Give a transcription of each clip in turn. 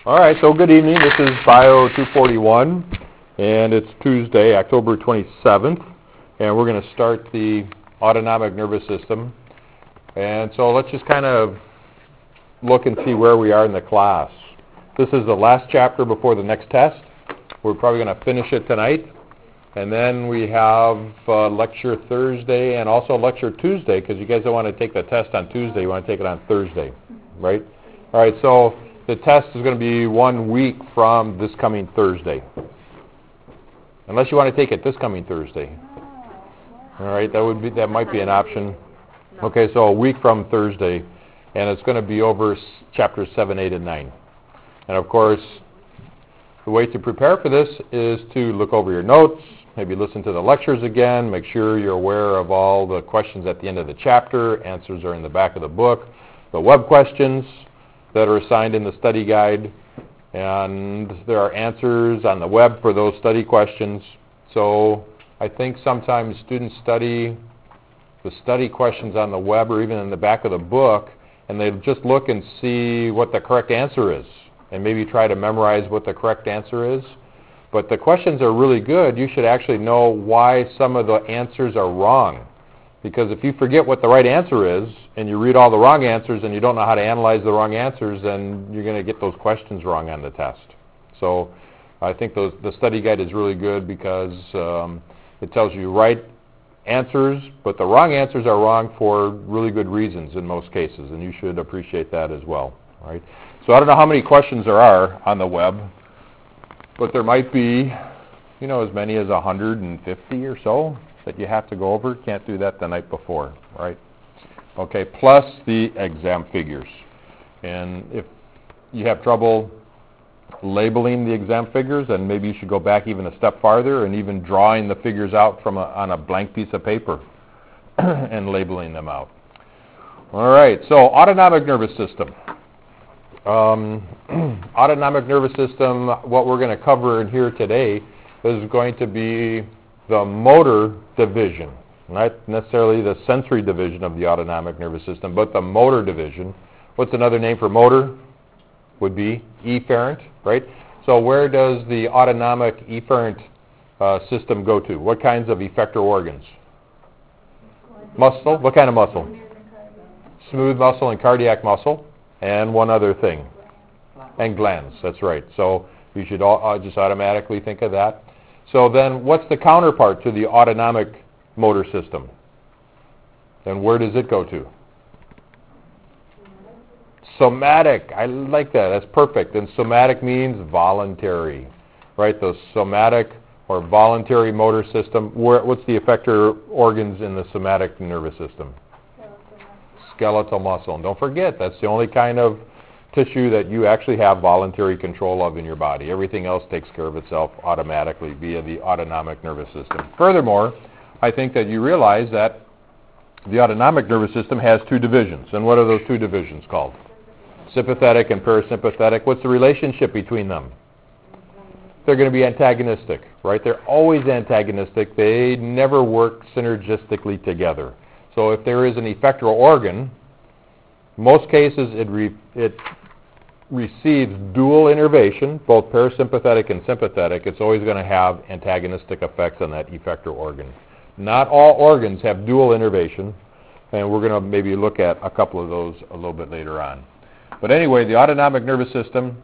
All right, so good evening. This is Bio 241, and it's Tuesday, October 27th, and we're going to start the autonomic nervous system. And so let's just kind of look and see where we are in the class. This is the last chapter before the next test. We're probably going to finish it tonight. And then we have lecture Thursday and also lecture Tuesday, because you guys don't want to take the test on Tuesday. You want to take it on Thursday, right? All right, so the test is going to be 1 week from this coming Thursday. Unless you want to take it this coming Thursday. All right, that might be an option. Okay, so a week from Thursday, and it's going to be over chapters 7, 8, and 9. And of course, the way to prepare for this is to look over your notes, maybe listen to the lectures again, make sure you're aware of all the questions at the end of the chapter. Answers are in the back of the book. The web questions that are assigned in the study guide, and there are answers on the web for those study questions. So I think sometimes students study the study questions on the web or even in the back of the book, and they just look and see what the correct answer is and maybe try to memorize what the correct answer is. But the questions are really good. You should actually know why some of the answers are wrong. Because if you forget what the right answer is and you read all the wrong answers and you don't know how to analyze the wrong answers, then you're going to get those questions wrong on the test. So I think the study guide is really good because it tells you right answers, but the wrong answers are wrong for really good reasons in most cases, and you should appreciate that as well. Right? So I don't know how many questions there are on the web, but there might be, as many as 150 or so that you have to go over. Can't do that the night before, right? Okay, plus the exam figures. And if you have trouble labeling the exam figures, then maybe you should go back even a step farther and even drawing the figures out on a blank piece of paper and labeling them out. All right, so autonomic nervous system. Autonomic nervous system, what we're going to cover in here today is going to be the motor division, not necessarily the sensory division of the autonomic nervous system, but the motor division. What's another name for motor? Would be efferent, right? So where does the autonomic efferent system go to? What kinds of effector organs? Muscle. What kind of muscle? Smooth muscle and cardiac muscle. And one other thing. And glands, that's right. So you should just automatically think of that. So then what's the counterpart to the autonomic motor system? Then where does it go to? Somatic. I like that. That's perfect. And somatic means voluntary, right? The somatic or voluntary motor system. What's the effector organs in the somatic nervous system? Skeletal muscle. And don't forget, that's the only kind of tissue that you actually have voluntary control of in your body. Everything else takes care of itself automatically via the autonomic nervous system. Furthermore, I think that you realize that the autonomic nervous system has two divisions. And what are those two divisions called? Sympathetic and parasympathetic. What's the relationship between them? They're going to be antagonistic, right? They're always antagonistic. They never work synergistically together. So if there is an effector organ, most cases it receives dual innervation, both parasympathetic and sympathetic. It's always going to have antagonistic effects on that effector organ. Not all organs have dual innervation, and we're going to maybe look at a couple of those a little bit later on. But anyway, the autonomic nervous system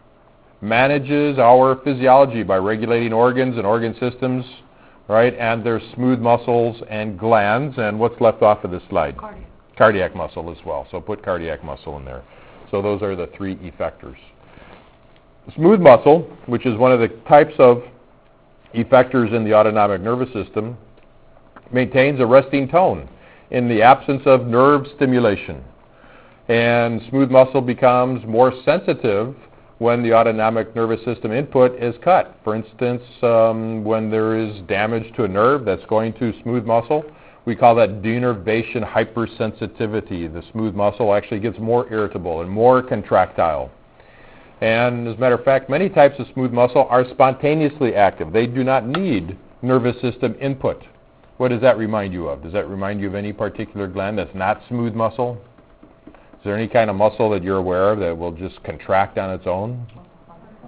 manages our physiology by regulating organs and organ systems, right? And there's smooth muscles and glands, and what's left off of this slide? Cardiac muscle as well. So put cardiac muscle in there. So those are the three effectors. Smooth muscle, which is one of the types of effectors in the autonomic nervous system, maintains a resting tone in the absence of nerve stimulation. And smooth muscle becomes more sensitive when the autonomic nervous system input is cut. For instance, when there is damage to a nerve that's going to smooth muscle, we call that denervation hypersensitivity. The smooth muscle actually gets more irritable and more contractile. And as a matter of fact, many types of smooth muscle are spontaneously active. They do not need nervous system input. What does that remind you of? Does that remind you of any particular gland that's not smooth muscle? Is there any kind of muscle that you're aware of that will just contract on its own?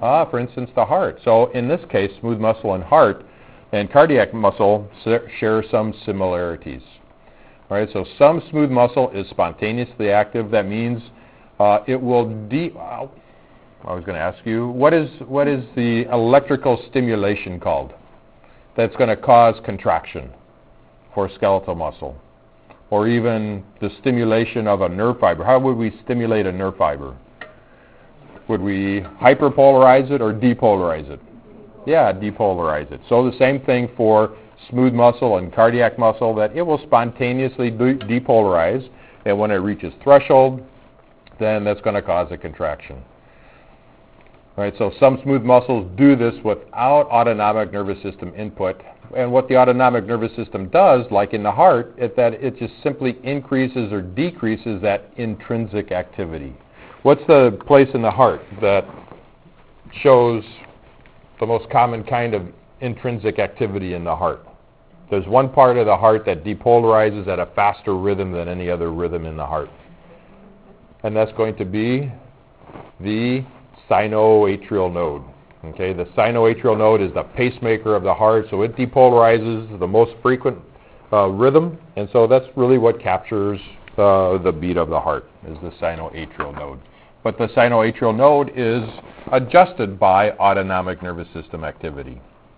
For instance, the heart. So in this case, smooth muscle and heart and cardiac muscle share some similarities. All right, so some smooth muscle is spontaneously active. That means it will I was going to ask you, what is the electrical stimulation called that's going to cause contraction for skeletal muscle? Or even the stimulation of a nerve fiber. How would we stimulate a nerve fiber? Would we hyperpolarize it or depolarize it? Yeah, depolarize it. So the same thing for smooth muscle and cardiac muscle, that it will spontaneously depolarize, and when it reaches threshold, then that's going to cause a contraction. All right, so some smooth muscles do this without autonomic nervous system input. And what the autonomic nervous system does, like in the heart, is that it just simply increases or decreases that intrinsic activity. What's the place in the heart that shows the most common kind of intrinsic activity in the heart? There's one part of the heart that depolarizes at a faster rhythm than any other rhythm in the heart. And that's going to be the sinoatrial node. Okay, the sinoatrial node is the pacemaker of the heart, so it depolarizes the most frequent rhythm, and so that's really what captures the beat of the heart, is the sinoatrial node. But the sinoatrial node is adjusted by autonomic nervous system activity.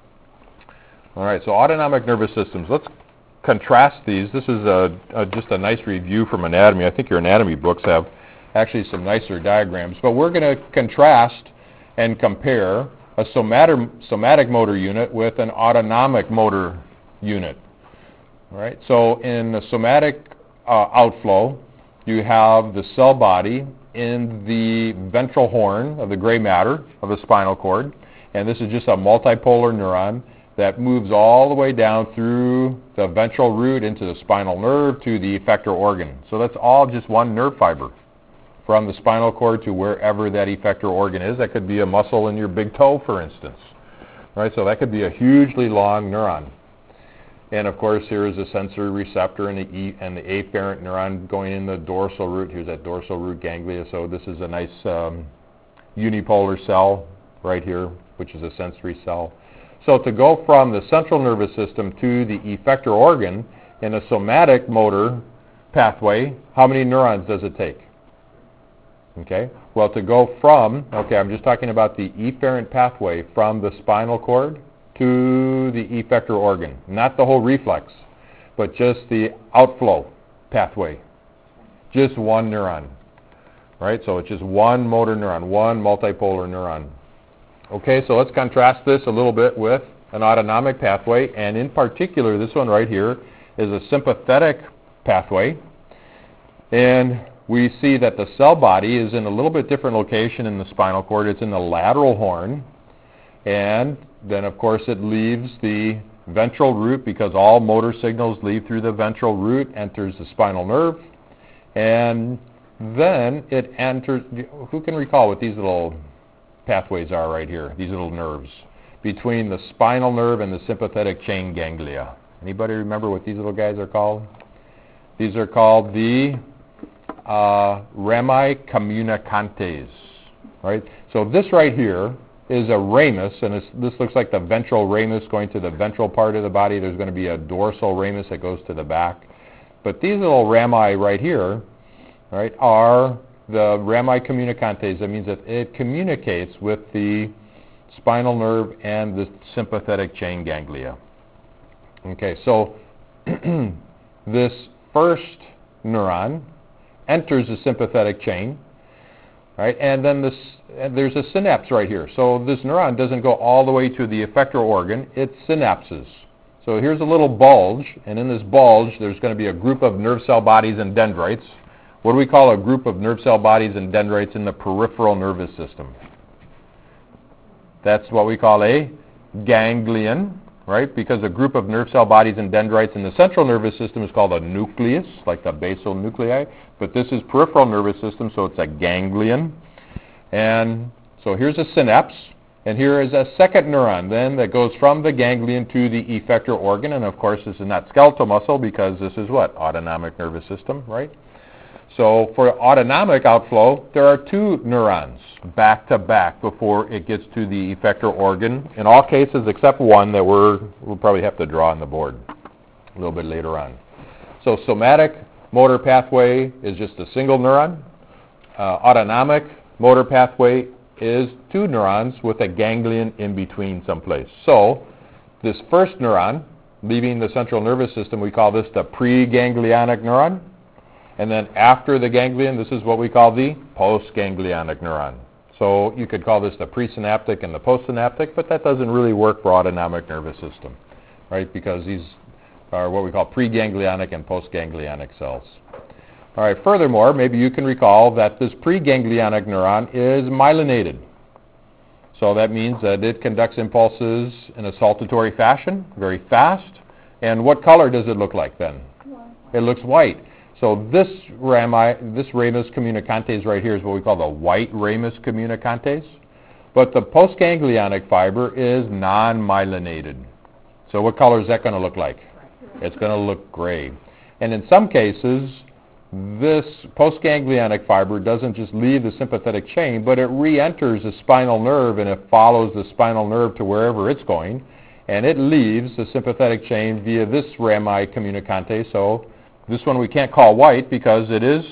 All right, so autonomic nervous systems. Let's contrast these. This is just a nice review from anatomy. I think your anatomy books have actually some nicer diagrams, but we're going to contrast and compare a somatic motor unit with an autonomic motor unit. All right, so in the somatic outflow, you have the cell body in the ventral horn of the gray matter of the spinal cord, and this is just a multipolar neuron that moves all the way down through the ventral root into the spinal nerve to the effector organ. So that's all just one nerve fiber from the spinal cord to wherever that effector organ is. That could be a muscle in your big toe, for instance. Right? So that could be a hugely long neuron. And of course, here is a sensory receptor and the afferent neuron going in the dorsal root. Here's that dorsal root ganglia. So this is a nice unipolar cell right here, which is a sensory cell. So to go from the central nervous system to the effector organ in a somatic motor pathway, how many neurons does it take? Okay, well, to go from, I'm just talking about the efferent pathway from the spinal cord to the effector organ, not the whole reflex, but just the outflow pathway, just one neuron, right? So it's just one motor neuron, one multipolar neuron. Okay, so let's contrast this a little bit with an autonomic pathway, and in particular, this one right here is a sympathetic pathway, and we see that the cell body is in a little bit different location in the spinal cord. It's in the lateral horn, and then of course it leaves the ventral root, because all motor signals leave through the ventral root, enters the spinal nerve, and then it enters. Who can recall what these little pathways are right here, these little nerves between the spinal nerve and the sympathetic chain ganglia? Anybody remember what these little guys are called? These are called the rami communicantes, right? So this right here is a ramus, and this looks like the ventral ramus going to the ventral part of the body. There's going to be a dorsal ramus that goes to the back. But these little rami right here, right, are the rami communicantes. That means that it communicates with the spinal nerve and the sympathetic chain ganglia. Okay, so this first neuron enters the sympathetic chain, right, and then there's a synapse right here. So this neuron doesn't go all the way to the effector organ, it synapses. So here's a little bulge, and in this bulge there's going to be a group of nerve cell bodies and dendrites. What do we call a group of nerve cell bodies and dendrites in the peripheral nervous system? That's what we call a ganglion, right? Because a group of nerve cell bodies and dendrites in the central nervous system is called a nucleus, like the basal nuclei. But this is peripheral nervous system, so it's a ganglion. And so here's a synapse, and here is a second neuron then that goes from the ganglion to the effector organ. And of course, this is not skeletal muscle, because this is what? Autonomic nervous system, right? So for autonomic outflow, there are two neurons back to back before it gets to the effector organ. In all cases except one that we'll probably have to draw on the board a little bit later on. So somatic motor pathway is just a single neuron. Autonomic motor pathway is two neurons with a ganglion in between someplace. So this first neuron leaving the central nervous system, we call this the preganglionic neuron. And then after the ganglion, this is what we call the postganglionic neuron. So you could call this the presynaptic and the postsynaptic, but that doesn't really work for autonomic nervous system, right? Because these are what we call preganglionic and postganglionic cells. All right, furthermore, maybe you can recall that this preganglionic neuron is myelinated. So that means that it conducts impulses in a saltatory fashion, very fast. And what color does it look like then? White. It looks white. So this ramus communicantase right here is what we call the white ramus communicantase. But the postganglionic fiber is non-myelinated. So what color is that going to look like? It's going to look gray. And in some cases, this postganglionic fiber doesn't just leave the sympathetic chain, but it re-enters the spinal nerve and it follows the spinal nerve to wherever it's going. And it leaves the sympathetic chain via this rami communicantase. So this one we can't call white because it is?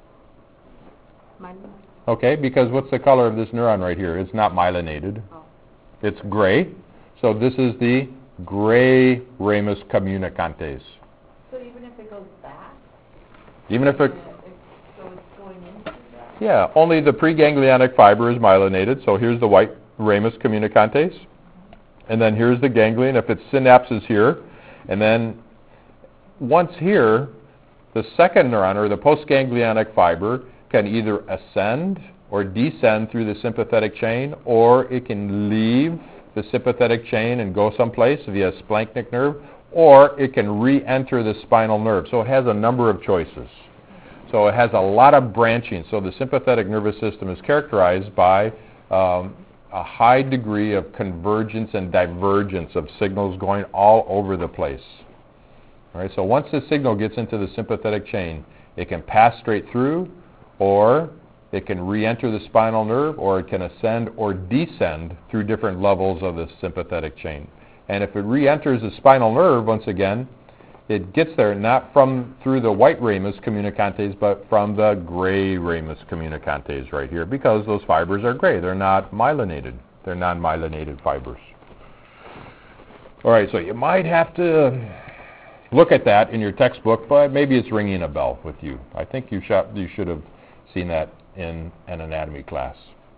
Myelinated. Okay, because what's the color of this neuron right here? It's not myelinated. Oh. It's gray. So this is the gray ramus communicantase. So even if it goes back? Even if it... So it's going into that? Yeah, only the preganglionic fiber is myelinated. So here's the white ramus communicantase. And then here's the ganglion. If its synapse is here, and then once here, the second neuron, or the postganglionic fiber, can either ascend or descend through the sympathetic chain, or it can leave the sympathetic chain and go someplace via splanchnic nerve, or it can re-enter the spinal nerve. So it has a number of choices. So it has a lot of branching. So the sympathetic nervous system is characterized by a high degree of convergence and divergence of signals going all over the place. All right, so once the signal gets into the sympathetic chain, it can pass straight through, or it can re-enter the spinal nerve, or it can ascend or descend through different levels of the sympathetic chain. And if it re-enters the spinal nerve, once again, it gets there not through the white ramus communicantase, but from the gray ramus communicantase right here, because those fibers are gray. They're not myelinated. They're non-myelinated fibers. All right, so you might have to look at that in your textbook, but maybe it's ringing a bell with you. I think you should have seen that in an anatomy class.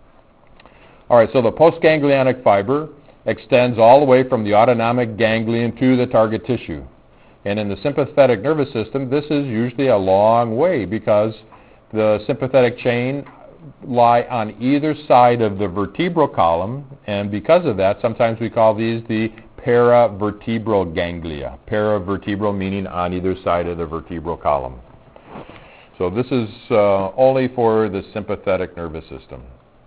All right, so the postganglionic fiber extends all the way from the autonomic ganglion to the target tissue. And in the sympathetic nervous system, this is usually a long way because the sympathetic chain lie on either side of the vertebral column, and because of that, sometimes we call these the paravertebral ganglia. Paravertebral meaning on either side of the vertebral column. So this is only for the sympathetic nervous system.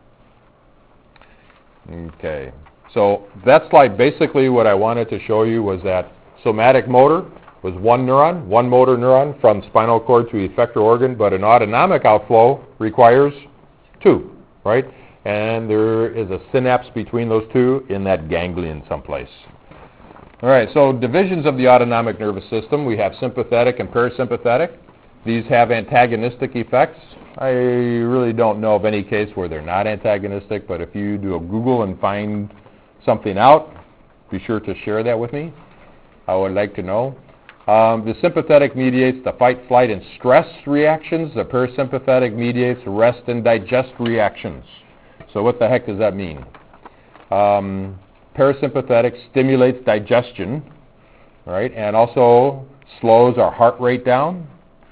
Okay, so that slide, basically what I wanted to show you was that somatic motor was one neuron, one motor neuron from spinal cord to effector organ, but an autonomic outflow requires two, right? And there is a synapse between those two in that ganglion someplace. All right, so divisions of the autonomic nervous system. We have sympathetic and parasympathetic. These have antagonistic effects. I really don't know of any case where they're not antagonistic, but if you do a Google and find something out, be sure to share that with me. I would like to know. The sympathetic mediates the fight, flight, and stress reactions. The parasympathetic mediates rest and digest reactions. So what the heck does that mean? Parasympathetic stimulates digestion, right, and also slows our heart rate down,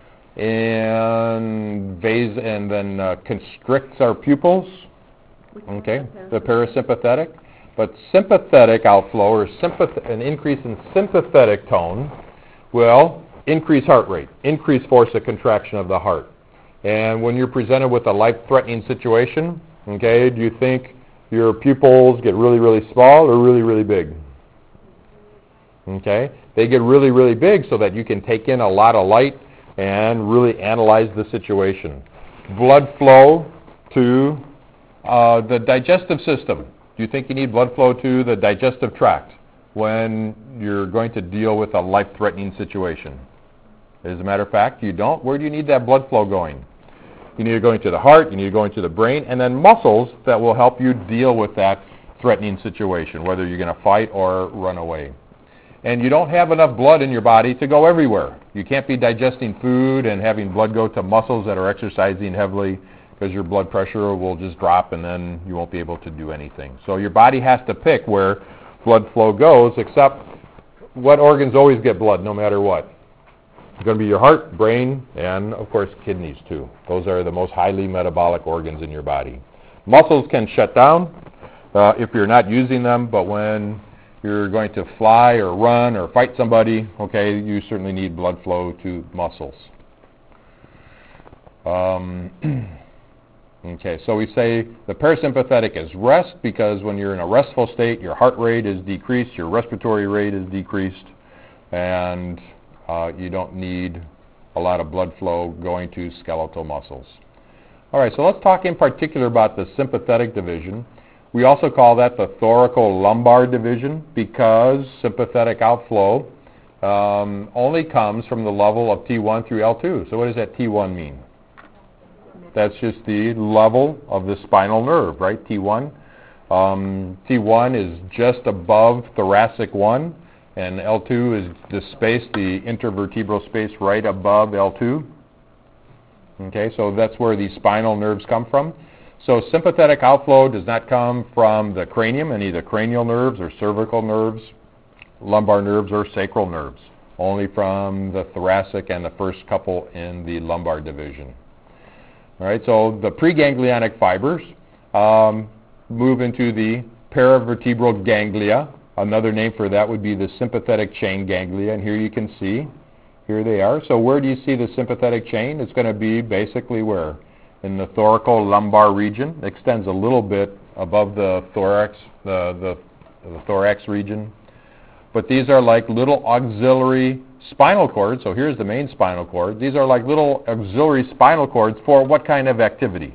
and then constricts our pupils. Okay, the parasympathetic. But sympathetic outflow, or an increase in sympathetic tone, will increase heart rate, increase force of contraction of the heart. And when you're presented with a life-threatening situation, okay, do you think your pupils get really, really small or really, really big? Okay, they get really, really big so that you can take in a lot of light and really analyze the situation. Blood flow to the digestive system. Do you think you need blood flow to the digestive tract when you're going to deal with a life-threatening situation? As a matter of fact, you don't. Where do you need that blood flow going? You need it going to the heart, you need it going to the brain, and then muscles that will help you deal with that threatening situation, whether you're going to fight or run away. And you don't have enough blood in your body to go everywhere. You can't be digesting food and having blood go to muscles that are exercising heavily, because your blood pressure will just drop and then you won't be able to do anything. So your body has to pick where blood flow goes, except what organs always get blood no matter what? It's going to be your heart, brain, and of course kidneys too. Those are the most highly metabolic organs in your body. Muscles can shut down if you're not using them, but when you're going to fly or run or fight somebody, okay, you certainly need blood flow to muscles. Okay, so we say the parasympathetic is rest because when you're in a restful state, your heart rate is decreased, your respiratory rate is decreased, and you don't need a lot of blood flow going to skeletal muscles. All right, so let's talk in particular about the sympathetic division. We also call that the thoracolumbar division because sympathetic outflow only comes from the level of T1 through L2. So what does that T1 mean? That's just the level of the spinal nerve, right? T1. T1 is just above thoracic 1, and L2 is the space, the intervertebral space right above L2. Okay, so that's where the spinal nerves come from. So sympathetic outflow does not come from the cranium, any of the cranial nerves or cervical nerves, lumbar nerves, or sacral nerves, only from the thoracic and the first couple in the lumbar division. All right, so the preganglionic fibers move into the paravertebral ganglia. Another name for that would be the sympathetic chain ganglia, and here you can see, here they are. So where do you see the sympathetic chain? It's going to be basically where? In the thoracolumbar region. It extends a little bit above the thorax, the thorax region. But these are like little auxiliary spinal cords. So here's the main spinal cord. These are like little auxiliary spinal cords for what kind of activity?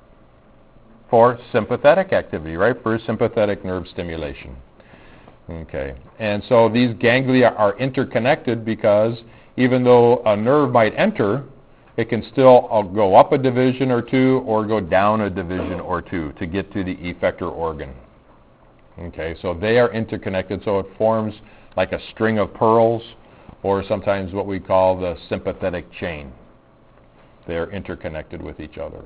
For sympathetic activity, right? For sympathetic nerve stimulation. Okay. And so these ganglia are interconnected because even though a nerve might enter, it can still go up a division or two or go down a division or two to get to the effector organ. Okay, so they are interconnected, so it forms like a string of pearls, or sometimes what we call the sympathetic chain. They're interconnected with each other.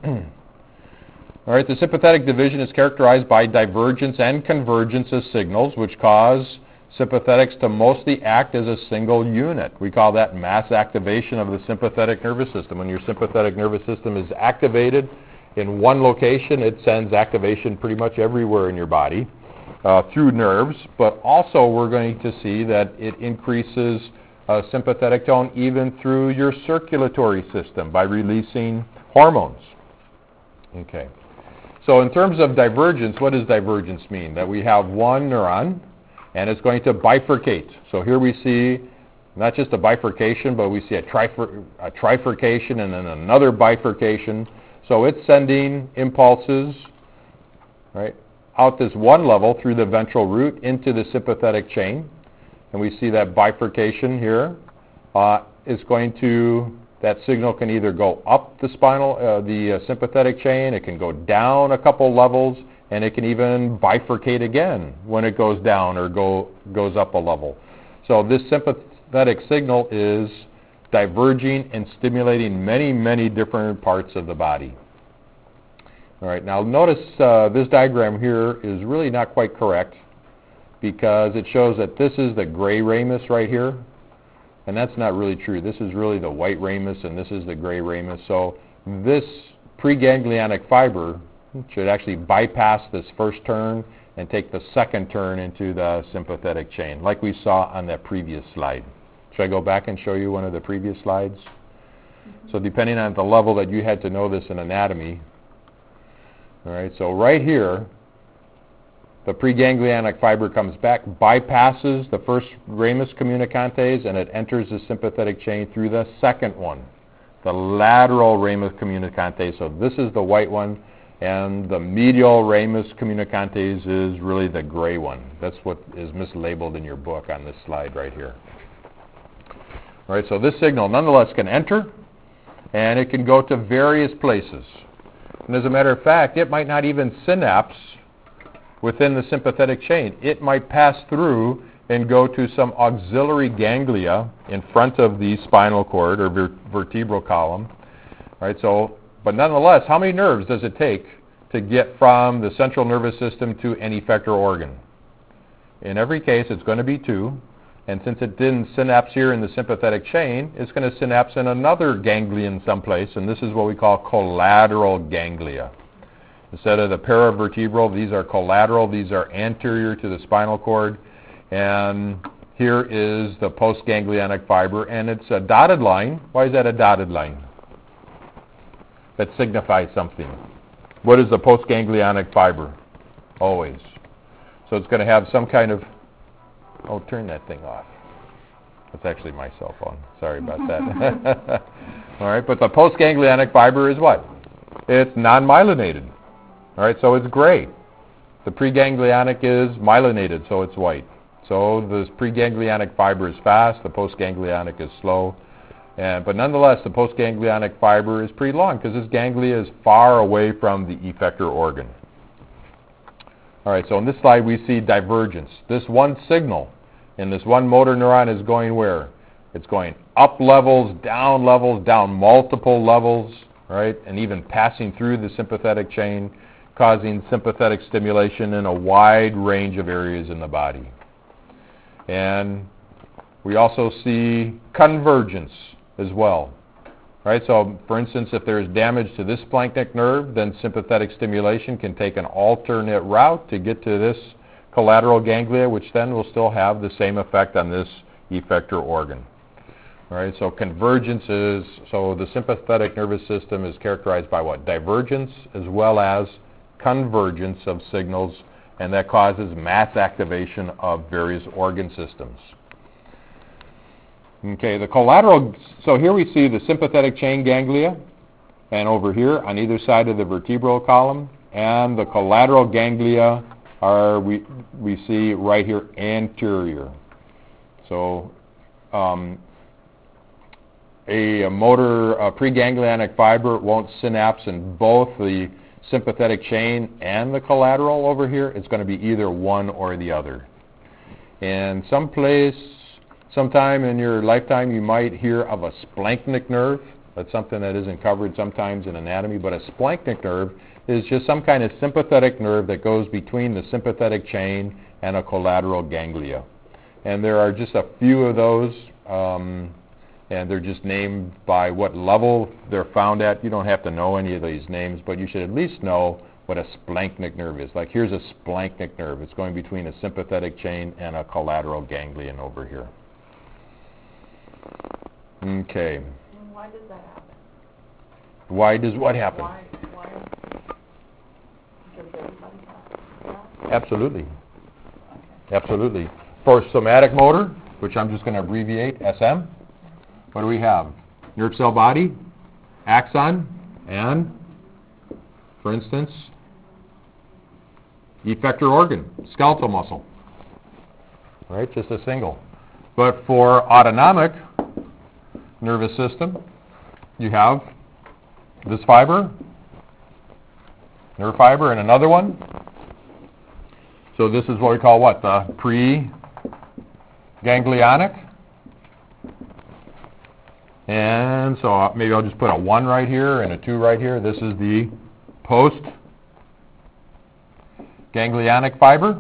All right, the sympathetic division is characterized by divergence and convergence of signals, which cause sympathetics to mostly act as a single unit. We call that mass activation of the sympathetic nervous system. When your sympathetic nervous system is activated in one location, it sends activation pretty much everywhere in your body through nerves, but also we're going to see that it increases sympathetic tone even through your circulatory system by releasing hormones. Okay. So in terms of divergence, what does divergence mean? That we have one neuron and it's going to bifurcate. So here we see not just a bifurcation, but we see a trifurcation and then another bifurcation. So it's sending impulses, right, out this one level through the ventral root into the sympathetic chain. And we see that bifurcation here is going to, that signal can either go up the sympathetic chain, it can go down a couple levels, and it can even bifurcate again when it goes down or goes up a level. So this sympathetic signal is diverging and stimulating many, many different parts of the body. All right, now notice this diagram here is really not quite correct because it shows that this is the gray ramus right here, and that's not really true. This is really the white ramus, and this is the gray ramus. So this preganglionic fiber should actually bypass this first turn and take the second turn into the sympathetic chain, like we saw on that previous slide. Should I go back and show you one of the previous slides? So depending on the level that you had to know this in anatomy, all right, so right here, The preganglionic fiber comes back, bypasses the first ramus communicantes, and it enters the sympathetic chain through the second one, the lateral ramus communicantes. So this is the white one, and the medial ramus communicantes is really the gray one. That's what is mislabeled in your book on this slide right here. All right, so this signal nonetheless can enter, and it can go to various places. And as a matter of fact, it might not even synapse within the sympathetic chain. It might pass through and go to some auxiliary ganglia in front of the spinal cord or vertebral column. Right, so, but nonetheless, how many nerves does it take to get from the central nervous system to an effector organ? In every case, it's going to be 2. And since it didn't synapse here in the sympathetic chain, it's going to synapse in another ganglion someplace, and this is what we call collateral ganglia. Instead of the paravertebral, these are collateral. These are anterior to the spinal cord. And here is the postganglionic fiber, and it's a dotted line. Why is that a dotted line? That signifies something. What is the postganglionic fiber? Always. So it's going to have some kind of... Oh, turn that thing off. That's actually my cell phone. Sorry about that. All right, but the postganglionic fiber is what? It's non-myelinated. All right, so it's gray. The preganglionic is myelinated, so it's white. So this preganglionic fiber is fast, the postganglionic is slow. But nonetheless, the postganglionic fiber is pretty long because this ganglia is far away from the effector organ. All right, so in this slide we see divergence. This one signal in this one motor neuron is going where? It's going up levels, down multiple levels, right? And even passing through the sympathetic chain, causing sympathetic stimulation in a wide range of areas in the body. And we also see convergence as well. Right, so for instance, if there's damage to this splanchnic nerve, then sympathetic stimulation can take an alternate route to get to this collateral ganglia, which then will still have the same effect on this effector organ. All right, so convergence is, so the sympathetic nervous system is characterized by what? Divergence as well as convergence of signals, and that causes mass activation of various organ systems. Okay, the collateral, so here we see the sympathetic chain ganglia, and over here on either side of the vertebral column, and the collateral ganglia are, we see right here anterior. So a preganglionic fiber won't synapse in both the sympathetic chain and the collateral over here. It's going to be either one or the other. And sometime in your lifetime, you might hear of a splanchnic nerve. That's something that isn't covered sometimes in anatomy, but a splanchnic nerve is just some kind of sympathetic nerve that goes between the sympathetic chain and a collateral ganglia. And there are just a few of those, and they're just named by what level they're found at. You don't have to know any of these names, but you should at least know what a splanchnic nerve is. Like here's a splanchnic nerve. It's going between a sympathetic chain and a collateral ganglion over here. Okay. And why does that happen? Why does what happen? Why does everybody have that? Absolutely. Okay. Absolutely. For somatic motor, which I'm just going to abbreviate SM, what do we have? Nerve cell body, axon, and, for instance, effector organ, skeletal muscle. All right, just a single. But for autonomic nervous system, you have this fiber, nerve fiber, and another one. So this is what we call what? The preganglionic. And so maybe I'll just put a 1 right here and a 2 right here. This is the postganglionic fiber.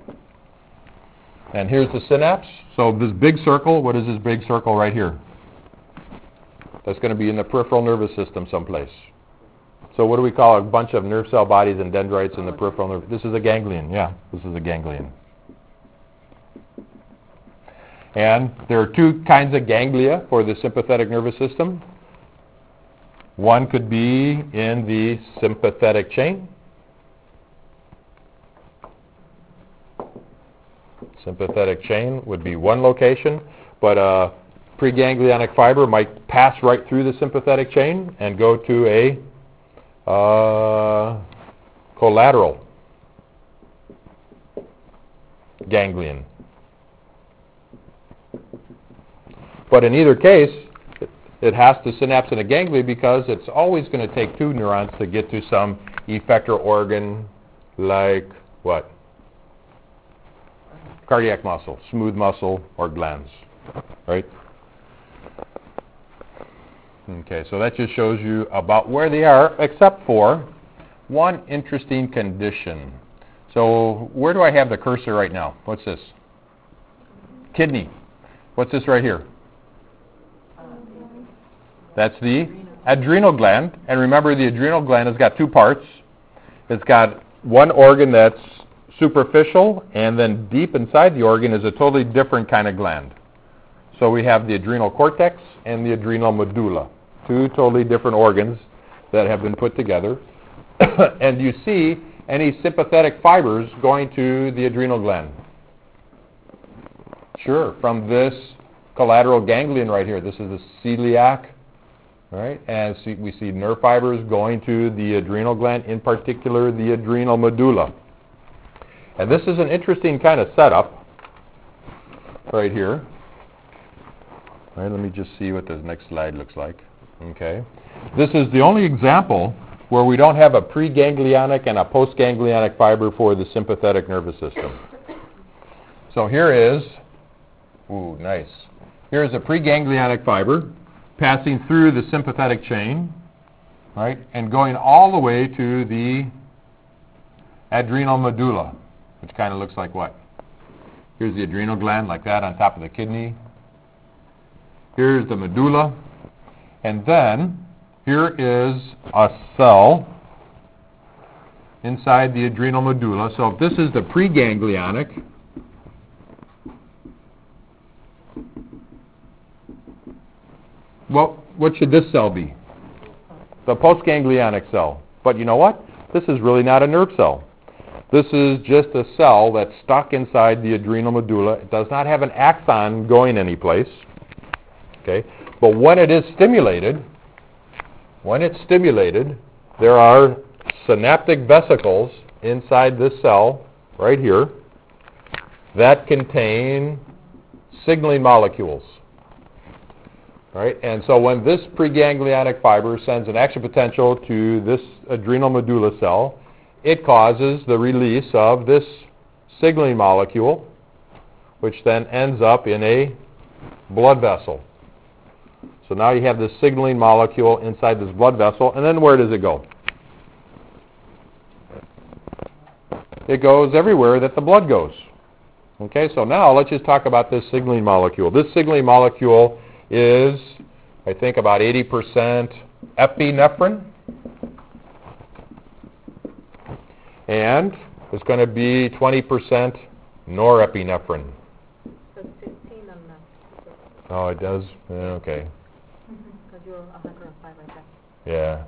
And here's the synapse. So this big circle, what is this big circle right here? That's going to be in the peripheral nervous system someplace. So what do we call a bunch of nerve cell bodies and dendrites in the peripheral nerve? This is a ganglion. Yeah, this is a ganglion. And there are 2 kinds of ganglia for the sympathetic nervous system. One could be in the sympathetic chain. Sympathetic chain would be one location, but a preganglionic fiber might pass right through the sympathetic chain and go to a collateral ganglion. But in either case, it has to synapse in a ganglia because it's always going to take two neurons to get to some effector organ like what? Cardiac muscle, smooth muscle, or glands, right? Okay, so that just shows you about where they are, except for one interesting condition. So where do I have the cursor right now? What's this? Kidney. What's this right here? That's the adrenal gland. And remember, the adrenal gland has got two parts. It's got one organ that's superficial, and then deep inside the organ is a totally different kind of gland. So we have the adrenal cortex and the adrenal medulla, two totally different organs that have been put together. And you see any sympathetic fibers going to the adrenal gland? Sure, from this collateral ganglion right here. This is the celiac, right? And we see nerve fibers going to the adrenal gland, in particular the adrenal medulla. And this is an interesting kind of setup right here. All right, let me just see what the next slide looks like. Okay. This is the only example where we don't have a preganglionic and a postganglionic fiber for the sympathetic nervous system. So here is, ooh, nice. Here's a preganglionic fiber passing through the sympathetic chain, right, and going all the way to the adrenal medulla, which kind of looks like what? Here's the adrenal gland, like that, on top of the kidney. Here's the medulla. And then here is a cell inside the adrenal medulla. So if this is the preganglionic, well, what should this cell be? The postganglionic cell. But you know what? This is really not a nerve cell. This is just a cell that's stuck inside the adrenal medulla. It does not have an axon going anyplace. Okay? But when it is stimulated, there are synaptic vesicles inside this cell right here that contain signaling molecules. Right? And so when this preganglionic fiber sends an action potential to this adrenal medulla cell, it causes the release of this signaling molecule, which then ends up in a blood vessel. So now you have this signaling molecule inside this blood vessel, and then where does it go? It goes everywhere that the blood goes. Okay, so now let's just talk about this signaling molecule. This signaling molecule is, I think, about 80% epinephrine. And it's going to be 20% norepinephrine. So 16 on that. Oh, it does? Yeah, okay. Because you're 105 right there. Yeah.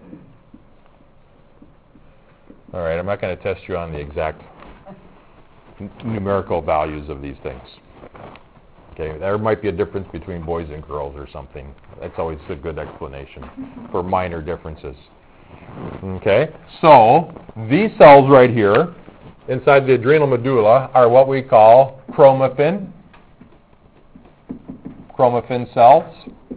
All right, I'm not going to test you on the exact numerical values of these things. Okay, there might be a difference between boys and girls or something. That's always a good explanation for minor differences. Okay, so these cells right here inside the adrenal medulla are what we call chromaffin cells.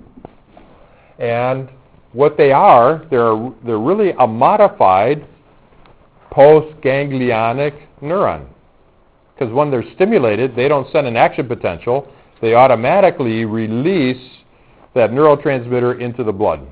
And what they are, they're really a modified postganglionic neuron. Because when they're stimulated, they don't send an action potential. They automatically release that neurotransmitter into the blood.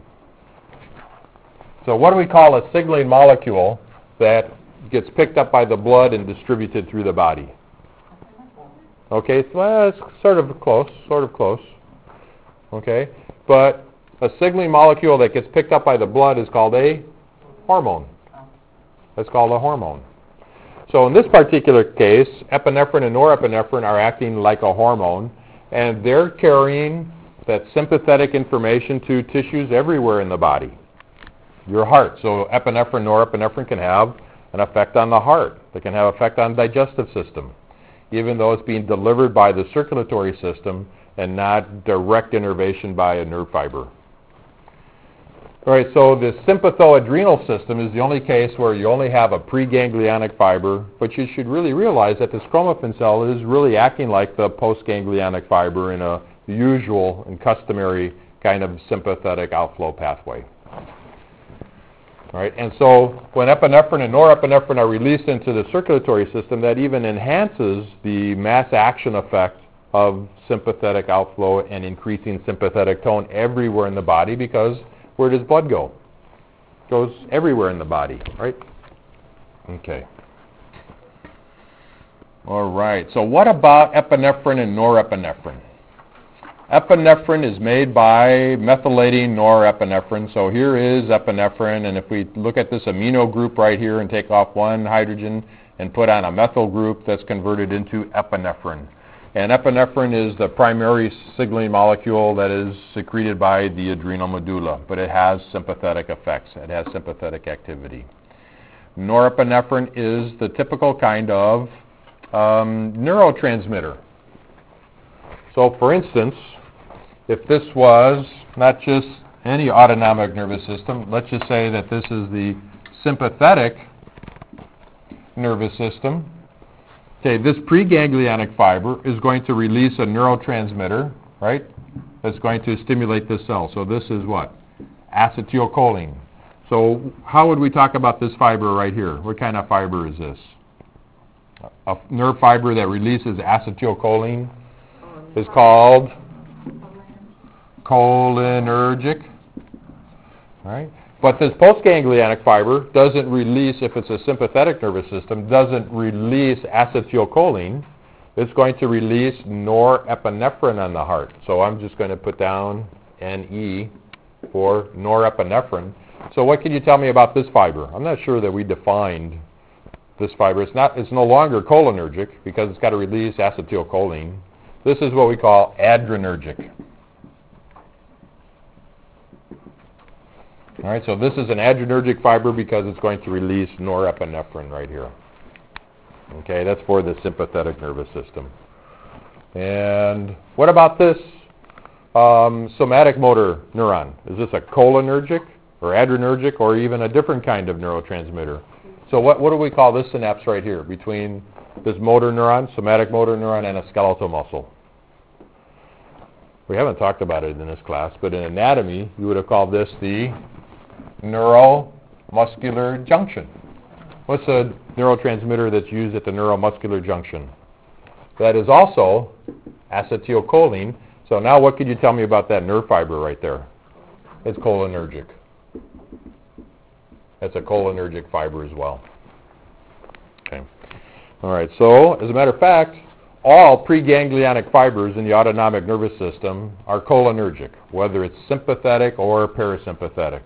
So what do we call a signaling molecule that gets picked up by the blood and distributed through the body? Okay, well, it's sort of close. Okay, but a signaling molecule that gets picked up by the blood is called a hormone. That's called a hormone. So in this particular case, epinephrine and norepinephrine are acting like a hormone, and they're carrying that sympathetic information to tissues everywhere in the body. Your heart. So epinephrine, norepinephrine can have an effect on the heart. They can have an effect on the digestive system. even though it's being delivered by the circulatory system and not direct innervation by a nerve fiber. All right, so the sympathoadrenal system is the only case where you only have a preganglionic fiber, but you should really realize that this chromaffin cell is really acting like the postganglionic fiber in a usual and customary kind of sympathetic outflow pathway. All right, and so when epinephrine and norepinephrine are released into the circulatory system, that even enhances the mass action effect of sympathetic outflow and increasing sympathetic tone everywhere in the body, because where does blood go? It goes everywhere in the body, right? Okay. All right, so what about epinephrine and norepinephrine? Epinephrine is made by methylating norepinephrine. So here is epinephrine, and if we look at this amino group right here and take off one hydrogen and put on a methyl group, that's converted into epinephrine. And epinephrine is the primary signaling molecule that is secreted by the adrenal medulla, but it has sympathetic effects. It has sympathetic activity. Norepinephrine is the typical kind of neurotransmitter. So, for instance, if this was not just any autonomic nervous system, let's just say that this is the sympathetic nervous system. Okay, this preganglionic fiber is going to release a neurotransmitter, right? That's going to stimulate this cell. So this is what? Acetylcholine. So how would we talk about this fiber right here? What kind of fiber is this? A nerve fiber that releases acetylcholine is called cholinergic, right? But this postganglionic fiber doesn't release, if it's a sympathetic nervous system, doesn't release acetylcholine. It's going to release norepinephrine on the heart. So I'm just going to put down Ne for norepinephrine. So what can you tell me about this fiber? I'm not sure that we defined this fiber. It's no longer cholinergic because it's got to release acetylcholine. This is what we call adrenergic. All right, so this is an adrenergic fiber because it's going to release norepinephrine right here. Okay, that's for the sympathetic nervous system. And what about this somatic motor neuron? Is this a cholinergic or adrenergic or even a different kind of neurotransmitter? So what do we call this synapse right here between this motor neuron, somatic motor neuron, and a skeletal muscle? We haven't talked about it in this class, but in anatomy, you would have called this the neuromuscular junction. What's a neurotransmitter that's used at the neuromuscular junction? That is also acetylcholine. So now what could you tell me about that nerve fiber right there? It's cholinergic. That's a cholinergic fiber as well. Okay. All right, so as a matter of fact, all preganglionic fibers in the autonomic nervous system are cholinergic, whether it's sympathetic or parasympathetic.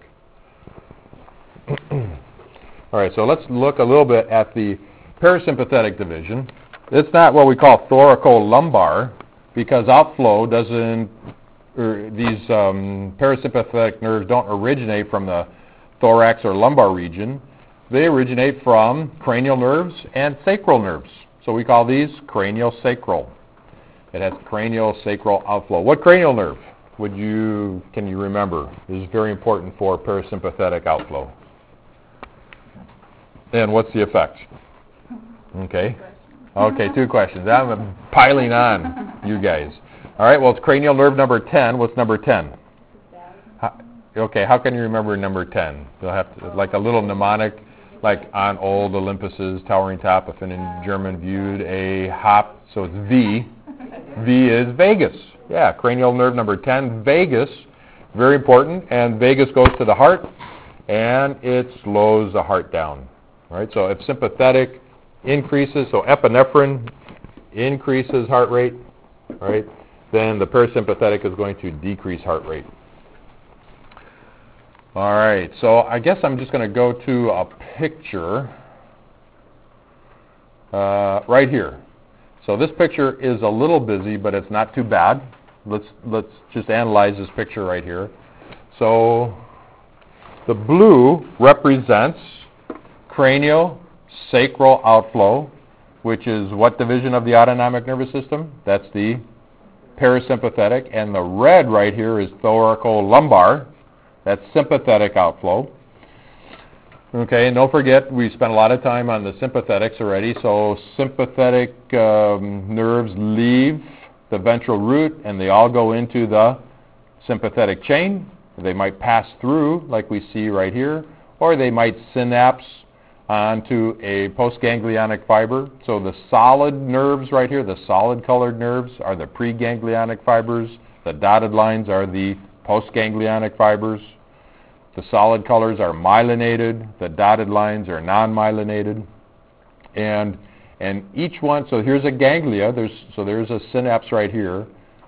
All right, so let's look a little bit at the parasympathetic division. It's not what we call thoracolumbar because outflow doesn't, these parasympathetic nerves don't originate from the thorax or lumbar region. They originate from cranial nerves and sacral nerves. So we call these craniosacral. It has craniosacral outflow. What cranial nerve can you remember is very important for parasympathetic outflow? And what's the effect? Okay. Okay, 2 questions. I'm piling on you guys. All right, well, it's cranial nerve number 10. What's number 10? Okay, how can you remember number 10? You'll have to, like a little mnemonic, like on old Olympus's towering top, if in German viewed a hop, so it's V. V is vagus. Yeah, cranial nerve number 10, vagus, very important, and vagus goes to the heart, and it slows the heart down. All right, so if sympathetic increases, so epinephrine increases heart rate, right, then the parasympathetic is going to decrease heart rate. All right, so I guess I'm just going to go to a picture right here. So this picture is a little busy, but it's not too bad. Let's just analyze this picture right here. So the blue represents craniosacral outflow. which is what division of the autonomic nervous system? That's the parasympathetic. And the red right here is thoracolumbar. That's sympathetic outflow. Okay, and don't forget, we spent a lot of time on the sympathetics already. So sympathetic nerves leave the ventral root, and they all go into the sympathetic chain. They might pass through, like we see right here, or they might synapse onto a postganglionic fiber. So the solid nerves right here, the solid colored nerves, are the preganglionic fibers. The dotted lines are the postganglionic fibers. The solid colors are myelinated. The dotted lines are non-myelinated. And each one, so here's a ganglia. There's a synapse right here.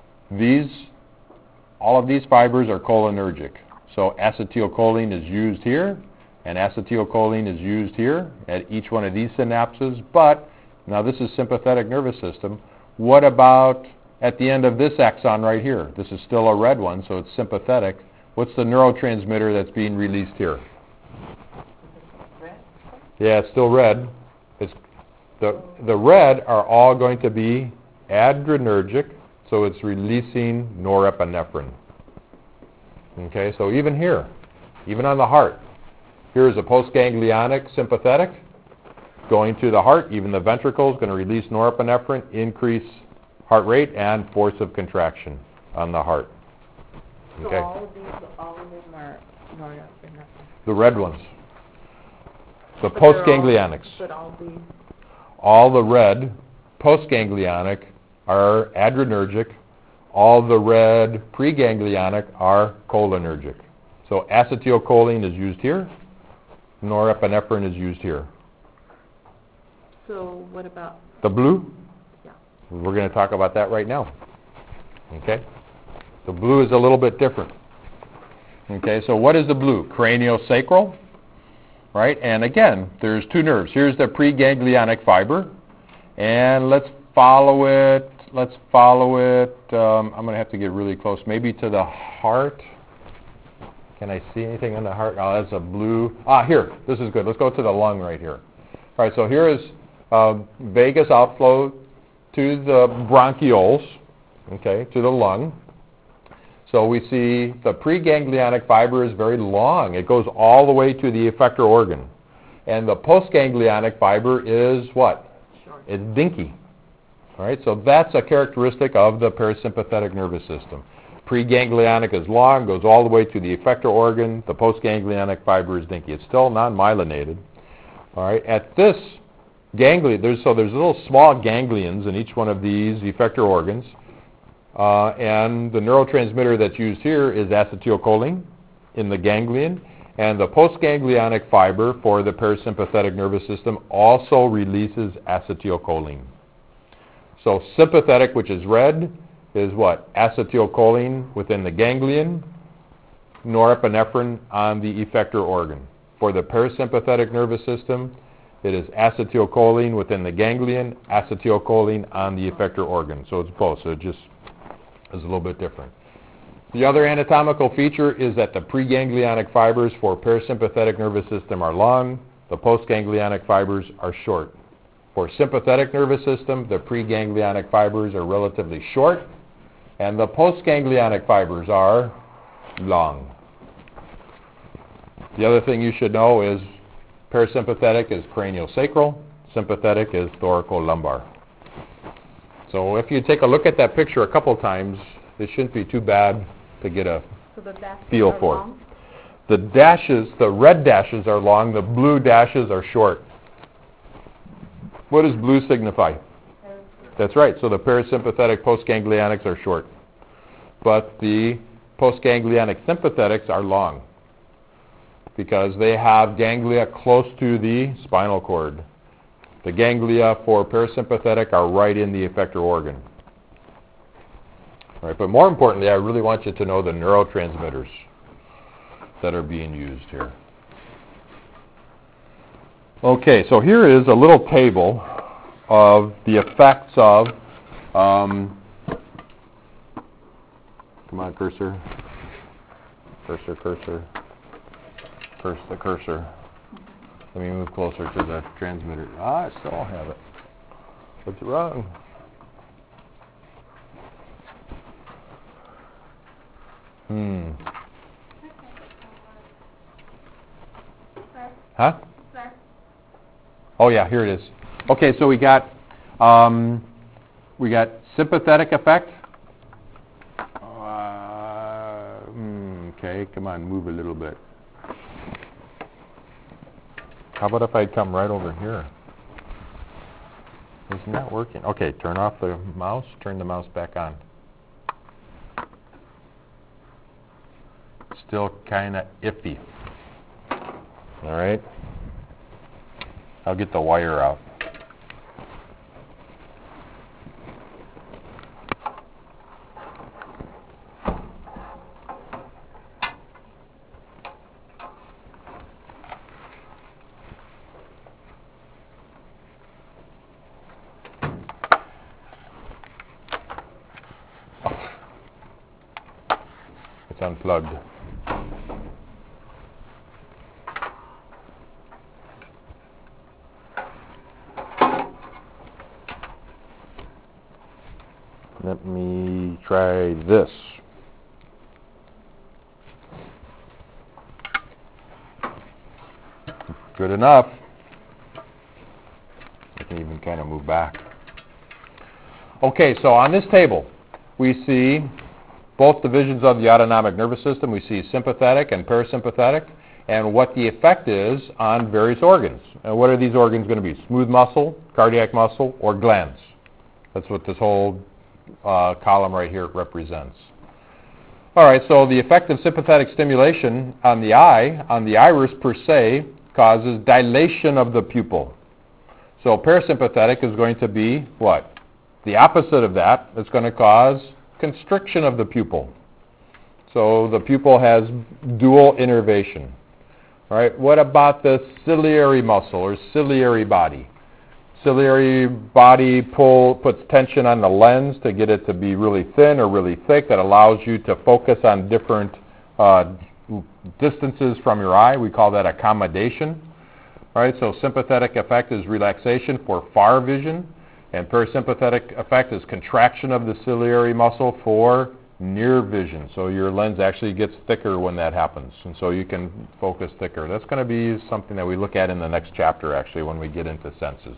All of these fibers are cholinergic. So acetylcholine is used here, and acetylcholine is used here at each one of these synapses. But now this is sympathetic nervous system. What about at the end of this axon right here? This is still a red one, so it's sympathetic. What's the neurotransmitter that's being released here? Red? Yeah, it's still red. The red are all going to be adrenergic, so it's releasing norepinephrine. Okay, so even here, even on the heart, here is a postganglionic sympathetic going to the heart. Even the ventricle is going to release norepinephrine, increase heart rate and force of contraction on the heart. Okay. So all of them are norepinephrine. The red ones. The postganglionics. But all these. All the red postganglionic are adrenergic. All the red preganglionic are cholinergic. So acetylcholine is used here. Norepinephrine is used here. So what about? The blue? Yeah. We're going to talk about that right now. Okay? The blue is a little bit different. Okay, so what is the blue? Craniosacral, right? And again, there's two nerves. Here's the preganglionic fiber, and let's follow it. I'm going to have to get really close, maybe to the heart. Can I see anything in the heart? Oh, that's a blue. Here. This is good. Let's go to the lung right here. All right, so here is vagus outflow to the bronchioles, okay, to the lung. So we see the preganglionic fiber is very long. It goes all the way to the effector organ. And the postganglionic fiber is what? Short. It's dinky. All right, so that's a characteristic of the parasympathetic nervous system. Preganglionic is long, goes all the way to the effector organ. The postganglionic fiber is dinky. It's still non-myelinated. All right, at this ganglia, there's little small ganglions in each one of these effector organs. And the neurotransmitter that's used here is acetylcholine in the ganglion. And the postganglionic fiber for the parasympathetic nervous system also releases acetylcholine. So sympathetic, which is red, is what? Acetylcholine within the ganglion, norepinephrine on the effector organ. For the parasympathetic nervous system, it is acetylcholine within the ganglion, acetylcholine on the effector organ. So it's both. So it just is a little bit different. The other anatomical feature is that the preganglionic fibers for parasympathetic nervous system are long. The postganglionic fibers are short. For sympathetic nervous system, the preganglionic fibers are relatively short, and the postganglionic fibers are long. The other thing you should know is parasympathetic is craniosacral, sympathetic is thoracolumbar. So if you take a look at that picture a couple times, it shouldn't be too bad to get a So the dashes feel are for long? it. The dashes, the red dashes are long, the blue dashes are short. What does blue signify? That's right. So the parasympathetic postganglionics are short. But the postganglionic sympathetics are long because they have ganglia close to the spinal cord. The ganglia for parasympathetic are right in the effector organ. All right, but more importantly, I really want you to know the neurotransmitters that are being used here. Okay, so here is a little table of the effects of, come on, cursor, curse the cursor. Let me move closer to the transmitter. I still have it. What's wrong? Huh? Oh yeah, here it is. Okay, so we got sympathetic effect. Okay, come on, move a little bit. How about if I come right over here? Isn't that working? Okay, turn off the mouse, turn the mouse back on. Still kind of iffy. All right. I'll get the wire out. It's unplugged. Let me try this. Good enough. I can even kind of move back. Okay, so on this table, we see both divisions of the autonomic nervous system. We see sympathetic and parasympathetic, and what the effect is on various organs. And what are these organs going to be? Smooth muscle, cardiac muscle, or glands? That's what this whole column right here represents. All right, so the effect of sympathetic stimulation on the eye, on the iris per se, causes dilation of the pupil. So parasympathetic is going to be what? The opposite of that. It's going to cause constriction of the pupil. So the pupil has dual innervation. All right, what about the ciliary muscle or ciliary body? Ciliary body puts tension on the lens to get it to be really thin or really thick. That allows you to focus on different distances from your eye. We call that accommodation. All right, so sympathetic effect is relaxation for far vision, and parasympathetic effect is contraction of the ciliary muscle for near vision. So your lens actually gets thicker when that happens, and so you can focus thicker. That's going to be something that we look at in the next chapter, actually, when we get into senses.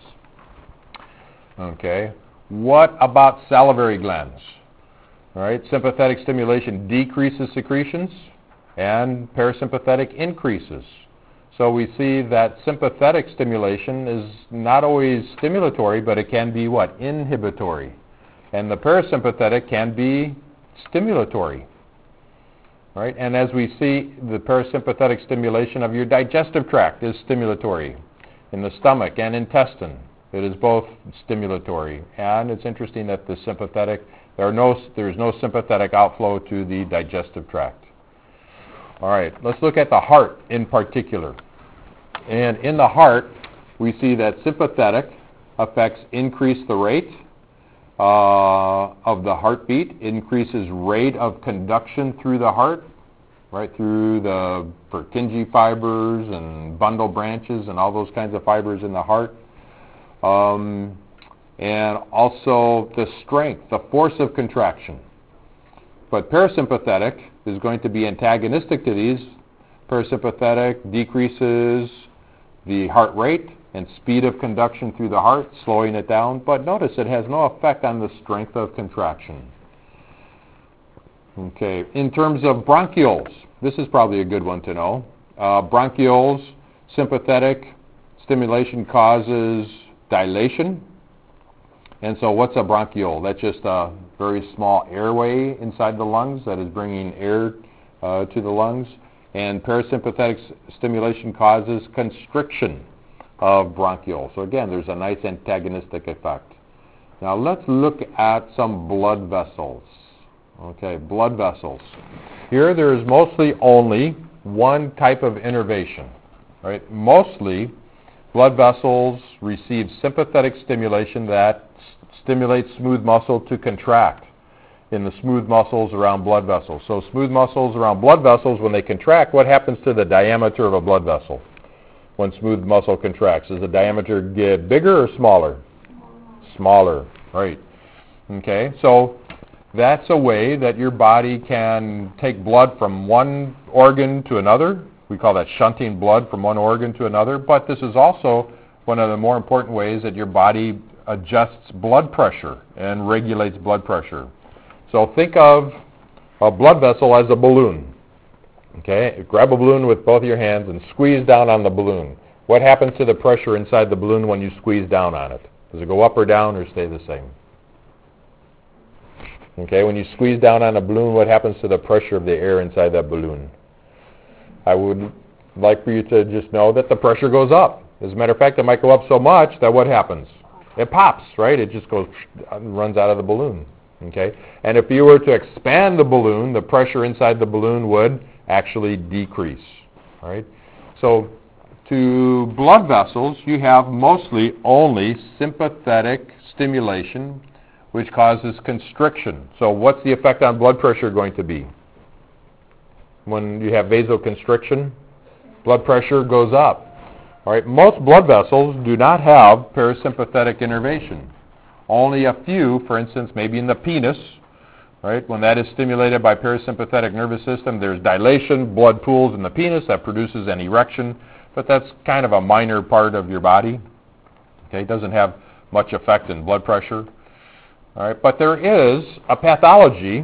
Okay, what about salivary glands? All right, sympathetic stimulation decreases secretions, and parasympathetic increases. So we see that sympathetic stimulation is not always stimulatory, but it can be what? Inhibitory. And the parasympathetic can be stimulatory. All right, and as we see, the parasympathetic stimulation of your digestive tract is stimulatory. In the stomach and intestine, it is both stimulatory. And it's interesting that the sympathetic, there's no sympathetic outflow to the digestive tract. All right, let's look at the heart in particular. And in the heart, we see that sympathetic effects increase the rate of the heartbeat, increases rate of conduction through the heart, right through the Purkinje fibers and bundle branches and all those kinds of fibers in the heart. And also the strength, the force of contraction. But parasympathetic is going to be antagonistic to these. Parasympathetic decreases the heart rate and speed of conduction through the heart, slowing it down. But notice it has no effect on the strength of contraction. Okay, in terms of bronchioles, this is probably a good one to know. Bronchioles, sympathetic stimulation causes dilation. And so what's a bronchiole? That's just a very small airway inside the lungs that is bringing air to the lungs. And parasympathetic stimulation causes constriction of bronchioles. So again, there's a nice antagonistic effect. Now let's look at some blood vessels. Okay, blood vessels. Here there is mostly only one type of innervation. Right? Mostly blood vessels receive sympathetic stimulation that stimulates smooth muscle to contract in the smooth muscles around blood vessels. So smooth muscles around blood vessels, when they contract, what happens to the diameter of a blood vessel when smooth muscle contracts? Does the diameter get bigger or smaller? smaller, right? Okay, so that's a way that your body can take blood from one organ to another. We call that shunting blood from one organ to another, but this is also one of the more important ways that your body adjusts blood pressure and regulates blood pressure. So think of a blood vessel as a balloon. Okay, grab a balloon with both of your hands and squeeze down on the balloon. What happens to the pressure inside the balloon when you squeeze down on it? Does it go up or down or stay the same? Okay, when you squeeze down on a balloon, what happens to the pressure of the air inside that balloon? I would like for you to just know that the pressure goes up. As a matter of fact, it might go up so much that what happens? It pops, right? It just goes, runs out of the balloon. Okay, and if you were to expand the balloon, the pressure inside the balloon would actually decrease. All right, so to blood vessels, you have mostly only sympathetic stimulation, which causes constriction. So what's the effect on blood pressure going to be? When you have vasoconstriction, blood pressure goes up. All right, most blood vessels do not have parasympathetic innervation. Only a few, for instance, maybe in the penis, right? When that is stimulated by parasympathetic nervous system, there's dilation, blood pools in the penis that produces an erection, but that's kind of a minor part of your body. Okay, it doesn't have much effect in blood pressure. All right, but there is a pathology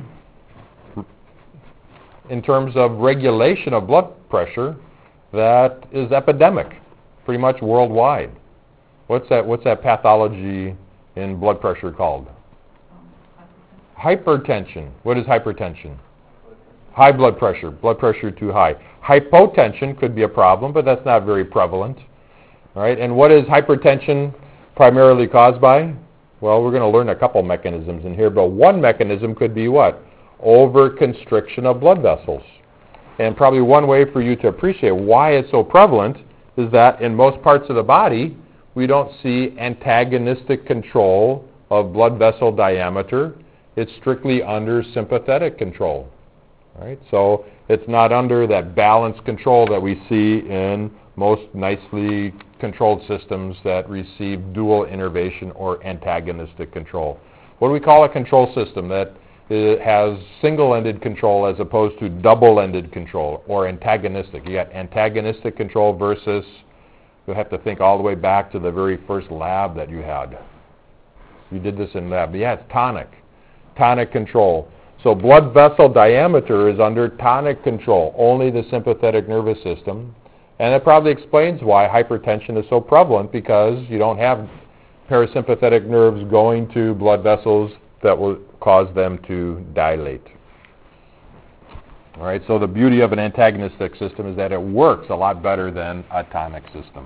in terms of regulation of blood pressure that is epidemic, pretty much worldwide. What's that pathology in blood pressure called? Hypertension. What is hypertension? High blood pressure too high. Hypotension could be a problem, but that's not very prevalent. All right, and what is hypertension primarily caused by? Well, we're going to learn a couple mechanisms in here, but one mechanism could be what? Overconstriction of blood vessels. And probably one way for you to appreciate why it's so prevalent is that in most parts of the body, we don't see antagonistic control of blood vessel diameter. It's strictly under sympathetic control. Right? So it's not under that balanced control that we see in most nicely controlled systems that receive dual innervation or antagonistic control. What do we call a control system that has single-ended control as opposed to double-ended control or antagonistic? You got antagonistic control versus, you'll have to think all the way back to the very first lab that you had. You did this in lab. Yeah, it's tonic control. So blood vessel diameter is under tonic control, only the sympathetic nervous system. And it probably explains why hypertension is so prevalent, because you don't have parasympathetic nerves going to blood vessels that will cause them to dilate. All right, so the beauty of an antagonistic system is that it works a lot better than a tonic system.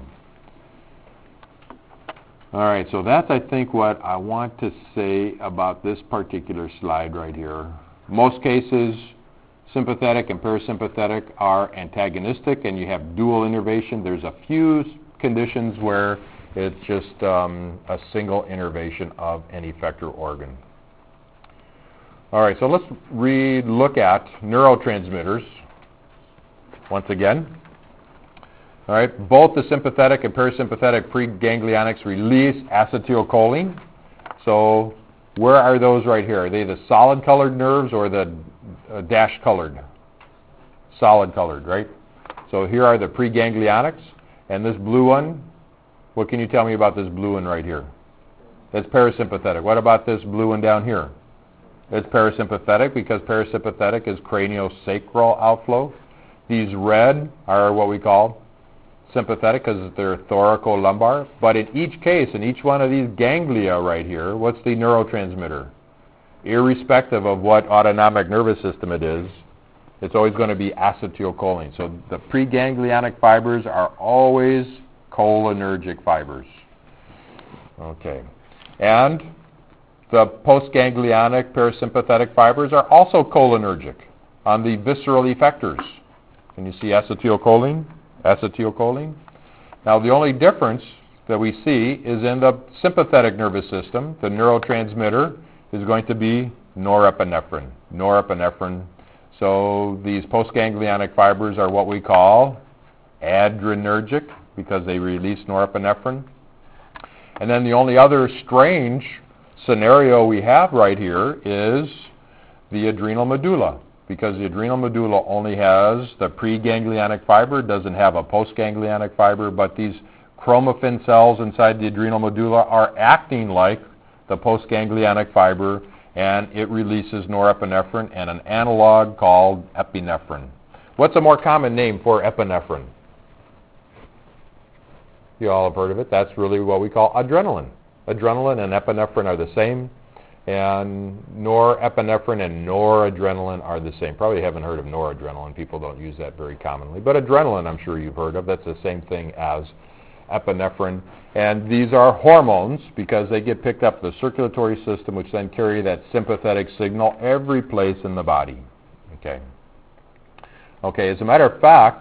All right, so that's, I think, what I want to say about this particular slide right here. Most cases, sympathetic and parasympathetic are antagonistic, and you have dual innervation. There's a few conditions where it's just a single innervation of an effector organ. All right, so let's look at neurotransmitters once again. All right, both the sympathetic and parasympathetic preganglionics release acetylcholine. So where are those right here? Are they the solid-colored nerves or the dash-colored? Solid-colored, right? So here are the preganglionics, and this blue one, what can you tell me about this blue one right here? That's parasympathetic. What about this blue one down here? It's parasympathetic, because parasympathetic is craniosacral outflow. These red are what we call sympathetic, because they're thoracolumbar. But in each case, in each one of these ganglia right here, what's the neurotransmitter? Irrespective of what autonomic nervous system it is, it's always going to be acetylcholine. So the preganglionic fibers are always cholinergic fibers. Okay. And the postganglionic parasympathetic fibers are also cholinergic on the visceral effectors. Can you see acetylcholine? Acetylcholine. Now, the only difference that we see is in the sympathetic nervous system. The neurotransmitter is going to be norepinephrine. Norepinephrine. So these postganglionic fibers are what we call adrenergic, because they release norepinephrine. And then the only other strange scenario we have right here is the adrenal medulla, because the adrenal medulla only has the preganglionic fiber, doesn't have a postganglionic fiber, but these chromaffin cells inside the adrenal medulla are acting like the postganglionic fiber, and it releases norepinephrine and an analog called epinephrine. What's a more common name for epinephrine? You all have heard of it. That's really what we call adrenaline. Adrenaline and epinephrine are the same, and norepinephrine and noradrenaline are the same. Probably haven't heard of noradrenaline. People don't use that very commonly. But adrenaline, I'm sure you've heard of. That's the same thing as epinephrine. And these are hormones because they get picked up the circulatory system, which then carry that sympathetic signal every place in the body. Okay, as a matter of fact,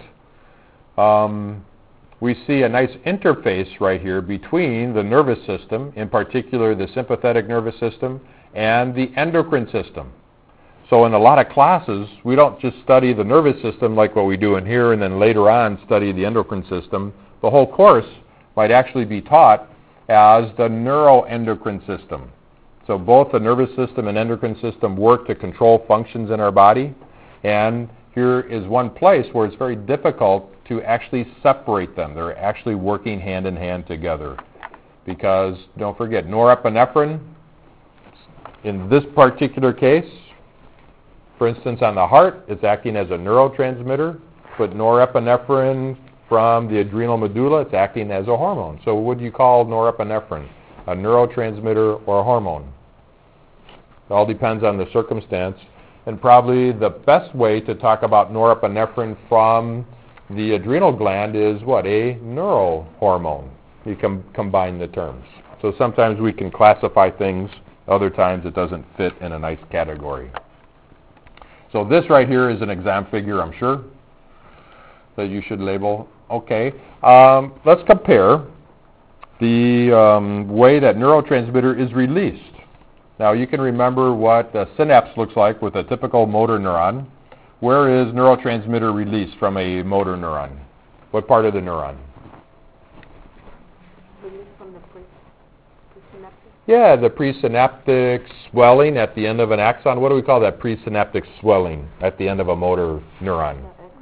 we see a nice interface right here between the nervous system, in particular the sympathetic nervous system, and the endocrine system. So in a lot of classes, we don't just study the nervous system like what we do in here and then later on study the endocrine system. The whole course might actually be taught as the neuroendocrine system. So both the nervous system and endocrine system work to control functions in our body, and here is one place where it's very difficult to actually separate them. They're actually working hand in hand together. Because, don't forget, norepinephrine, in this particular case, for instance, on the heart, it's acting as a neurotransmitter, but norepinephrine from the adrenal medulla, it's acting as a hormone. So what do you call norepinephrine? A neurotransmitter or a hormone? It all depends on the circumstance. And probably the best way to talk about norepinephrine from the adrenal gland is what? A neurohormone. You can combine the terms. So sometimes we can classify things, other times it doesn't fit in a nice category. So this right here is an exam figure, I'm sure, that you should label. Okay, let's compare the way that neurotransmitter is released. Now you can remember what a synapse looks like with a typical motor neuron. Where is neurotransmitter released from a motor neuron? What part of the neuron? Released from the presynaptic? Yeah, the presynaptic swelling at the end of an axon. What do we call that presynaptic swelling at the end of a motor neuron?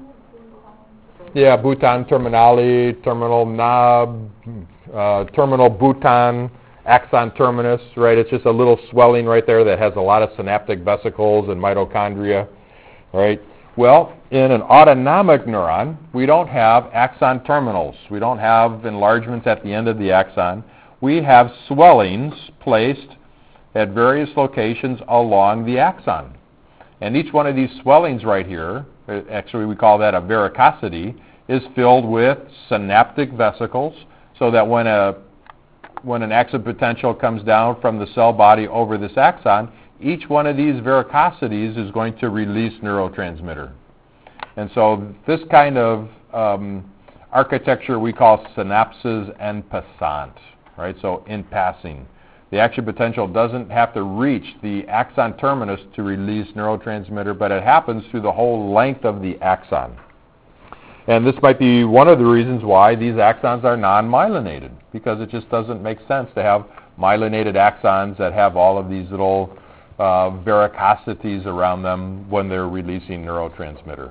Yeah, Bouton terminale, terminal knob, terminal Bouton, axon terminus, right? It's just a little swelling right there that has a lot of synaptic vesicles and mitochondria, right? Well, in an autonomic neuron, we don't have axon terminals. We don't have enlargements at the end of the axon. We have swellings placed at various locations along the axon. And each one of these swellings right here, actually we call that a varicosity, is filled with synaptic vesicles, so that when an axon potential comes down from the cell body over this axon, each one of these varicosities is going to release neurotransmitter. And so this kind of architecture we call synapses en passant, right? So in passing. The action potential doesn't have to reach the axon terminus to release neurotransmitter, but it happens through the whole length of the axon. And this might be one of the reasons why these axons are non-myelinated, because it just doesn't make sense to have myelinated axons that have all of these little varicosities around them when they're releasing neurotransmitter.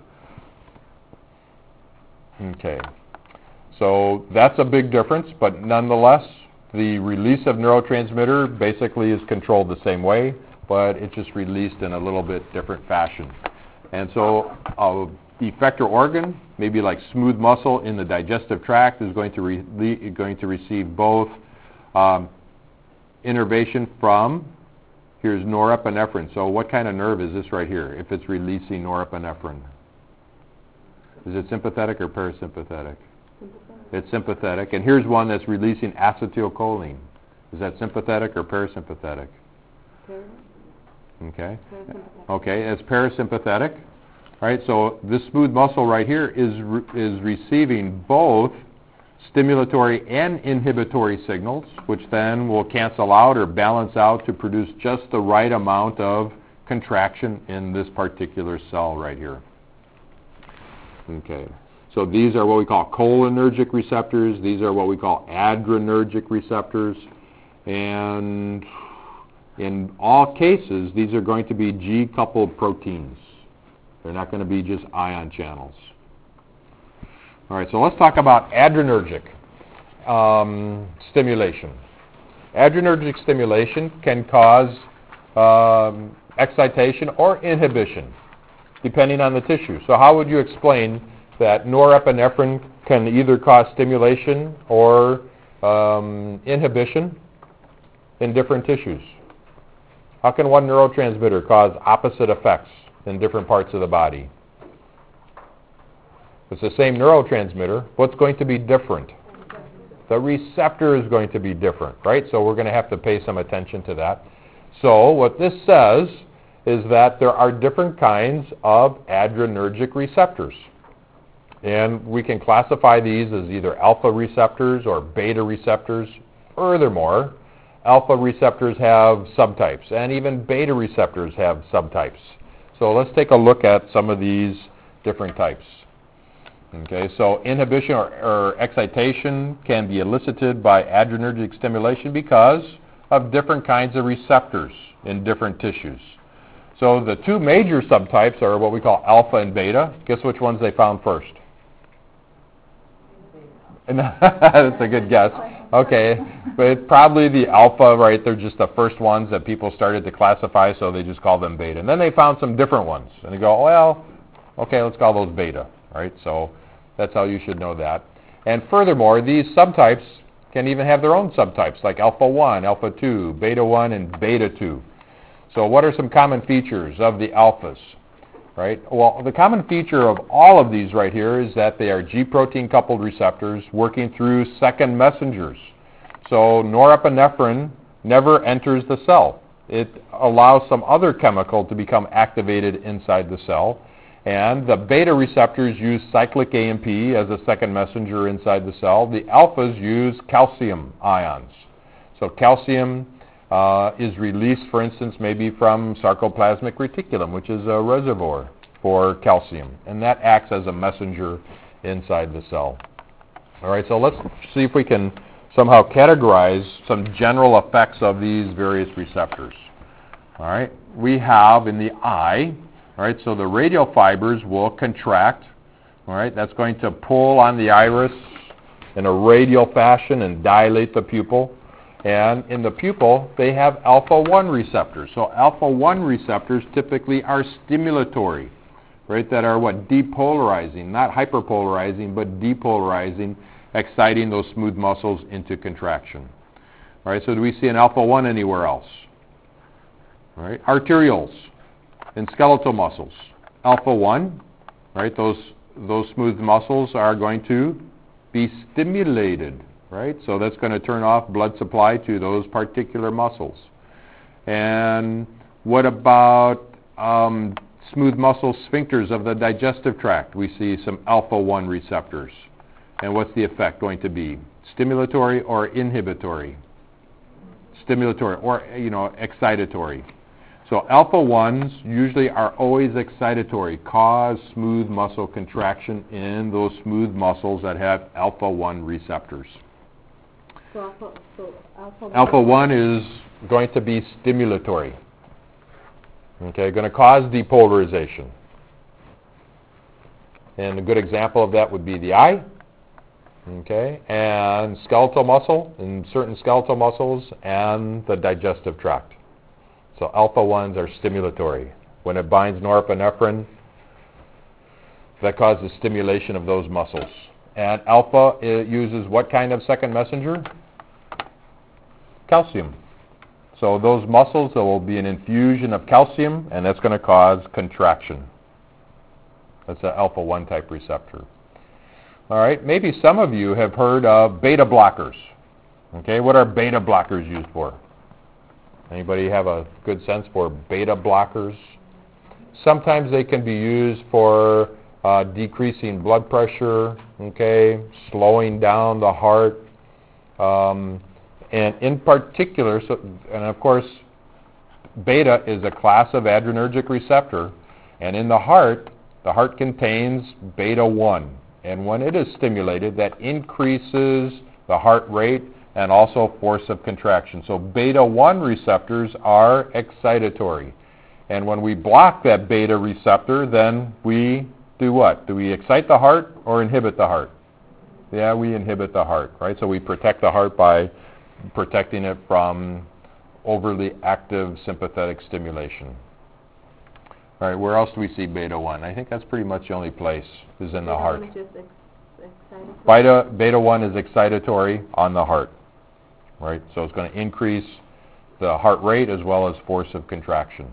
Okay, so that's a big difference, but nonetheless, the release of neurotransmitter basically is controlled the same way, but it's just released in a little bit different fashion. And so the effector organ, maybe like smooth muscle in the digestive tract, is going to receive both innervation from, here's norepinephrine. So what kind of nerve is this right here if it's releasing norepinephrine? Is it sympathetic or parasympathetic? It's sympathetic. And here's one that's releasing acetylcholine. Is that sympathetic or parasympathetic? Okay. Okay, it's parasympathetic. Right, so this smooth muscle right here is receiving both stimulatory and inhibitory signals, which then will cancel out or balance out to produce just the right amount of contraction in this particular cell right here. Okay, So these are what we call cholinergic receptors. These are what we call adrenergic receptors. And in all cases, these are going to be G-coupled proteins. They're not going to be just ion channels. All right, so let's talk about adrenergic stimulation. Adrenergic stimulation can cause excitation or inhibition, depending on the tissue. So how would you explain that norepinephrine can either cause stimulation or inhibition in different tissues? How can one neurotransmitter cause opposite effects in different parts of the body? It's the same neurotransmitter. What's going to be different? The receptor is going to be different, right? So we're going to have to pay some attention to that. So what this says is that there are different kinds of adrenergic receptors. And we can classify these as either alpha receptors or beta receptors. Furthermore, alpha receptors have subtypes, and even beta receptors have subtypes. So let's take a look at some of these different types. Okay, so inhibition or excitation can be elicited by adrenergic stimulation because of different kinds of receptors in different tissues. So the two major subtypes are what we call alpha and beta. Guess which ones they found first? That's a good guess. Okay, but probably the alpha, right? They're just the first ones that people started to classify, so they just call them beta. And then they found some different ones, and they go, well, okay, let's call those beta, right? So that's how you should know that. And furthermore, these subtypes can even have their own subtypes, like alpha 1, alpha 2, beta 1, and beta 2. So what are some common features of the alphas? Right? Well, the common feature of all of these right here is that they are G-protein coupled receptors working through second messengers. So norepinephrine never enters the cell. It allows some other chemical to become activated inside the cell. And the beta receptors use cyclic AMP as a second messenger inside the cell. The alphas use calcium ions. So calcium is released, for instance, maybe from sarcoplasmic reticulum, which is a reservoir for calcium. And that acts as a messenger inside the cell. All right, so let's see if we can somehow categorize some general effects of these various receptors. All right, we have in the eye, all right, so the radial fibers will contract. All right, that's going to pull on the iris in a radial fashion and dilate the pupil. And in the pupil, they have alpha-1 receptors. So alpha-1 receptors typically are stimulatory, right, that are what? Depolarizing, not hyperpolarizing, but depolarizing, exciting those smooth muscles into contraction. All right, so do we see an alpha-1 anywhere else? All right, arterioles and skeletal muscles. Alpha-1, right, those smooth muscles are going to be stimulated. Right? So that's going to turn off blood supply to those particular muscles. And what about smooth muscle sphincters of the digestive tract? We see some alpha-1 receptors. And what's the effect going to be? Stimulatory or inhibitory? Stimulatory or, excitatory. So alpha-1s usually are always excitatory, cause smooth muscle contraction in those smooth muscles that have alpha-1 receptors. Alpha-1 is going to be stimulatory. Okay, going to cause depolarization. And a good example of that would be the eye. Okay, and skeletal muscle, and certain skeletal muscles, and the digestive tract. So alpha-1s are stimulatory. When it binds norepinephrine, that causes stimulation of those muscles. And alpha uses what kind of second messenger? Calcium. So those muscles, there will be an infusion of calcium, and that's going to cause contraction. That's an alpha-1 type receptor. All right, maybe some of you have heard of beta blockers. Okay, what are beta blockers used for? Anybody have a good sense for beta blockers? Sometimes they can be used for decreasing blood pressure, okay, slowing down the heart, and in particular, and of course, beta is a class of adrenergic receptor, and in the heart contains beta 1. And when it is stimulated, that increases the heart rate and also force of contraction. So beta 1 receptors are excitatory. And when we block that beta receptor, then we do what? Do we excite the heart or inhibit the heart? Yeah, we inhibit the heart, right? So we protect the heart by protecting it from overly active sympathetic stimulation. All right, where else do we see beta 1? I think that's pretty much the only place is in the heart. Beta 1 is just excitatory. Beta 1 is excitatory on the heart, right? So it's going to increase the heart rate as well as force of contraction.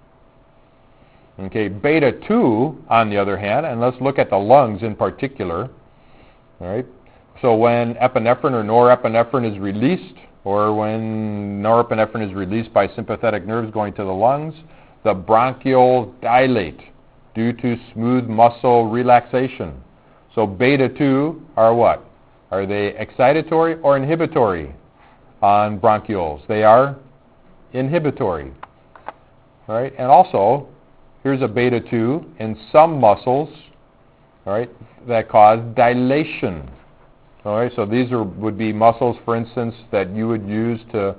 Okay, beta 2, on the other hand, and let's look at the lungs in particular, all right? So when epinephrine or norepinephrine is released, or when norepinephrine is released by sympathetic nerves going to the lungs, the bronchioles dilate due to smooth muscle relaxation. So beta 2 are what? Are they excitatory or inhibitory on bronchioles? They are inhibitory. All right? And also, here's a beta 2 in some muscles, all right, that cause dilation. All right, so these would be muscles, for instance, that you would use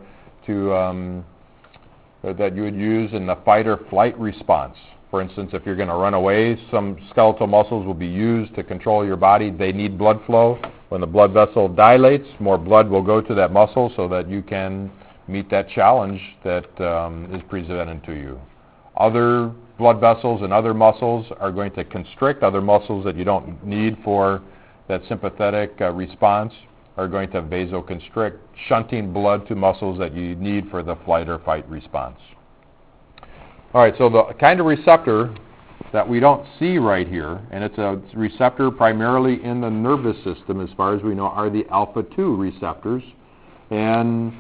that you would use in the fight or flight response. For instance, if you're going to run away, some skeletal muscles will be used to control your body. They need blood flow. When the blood vessel dilates, more blood will go to that muscle so that you can meet that challenge that is presented to you. Other blood vessels and other muscles are going to constrict. Other muscles that you don't need for that sympathetic response are going to vasoconstrict, shunting blood to muscles that you need for the flight or fight response. All right, so the kind of receptor that we don't see right here, and it's a receptor primarily in the nervous system as far as we know, are the alpha-2 receptors. And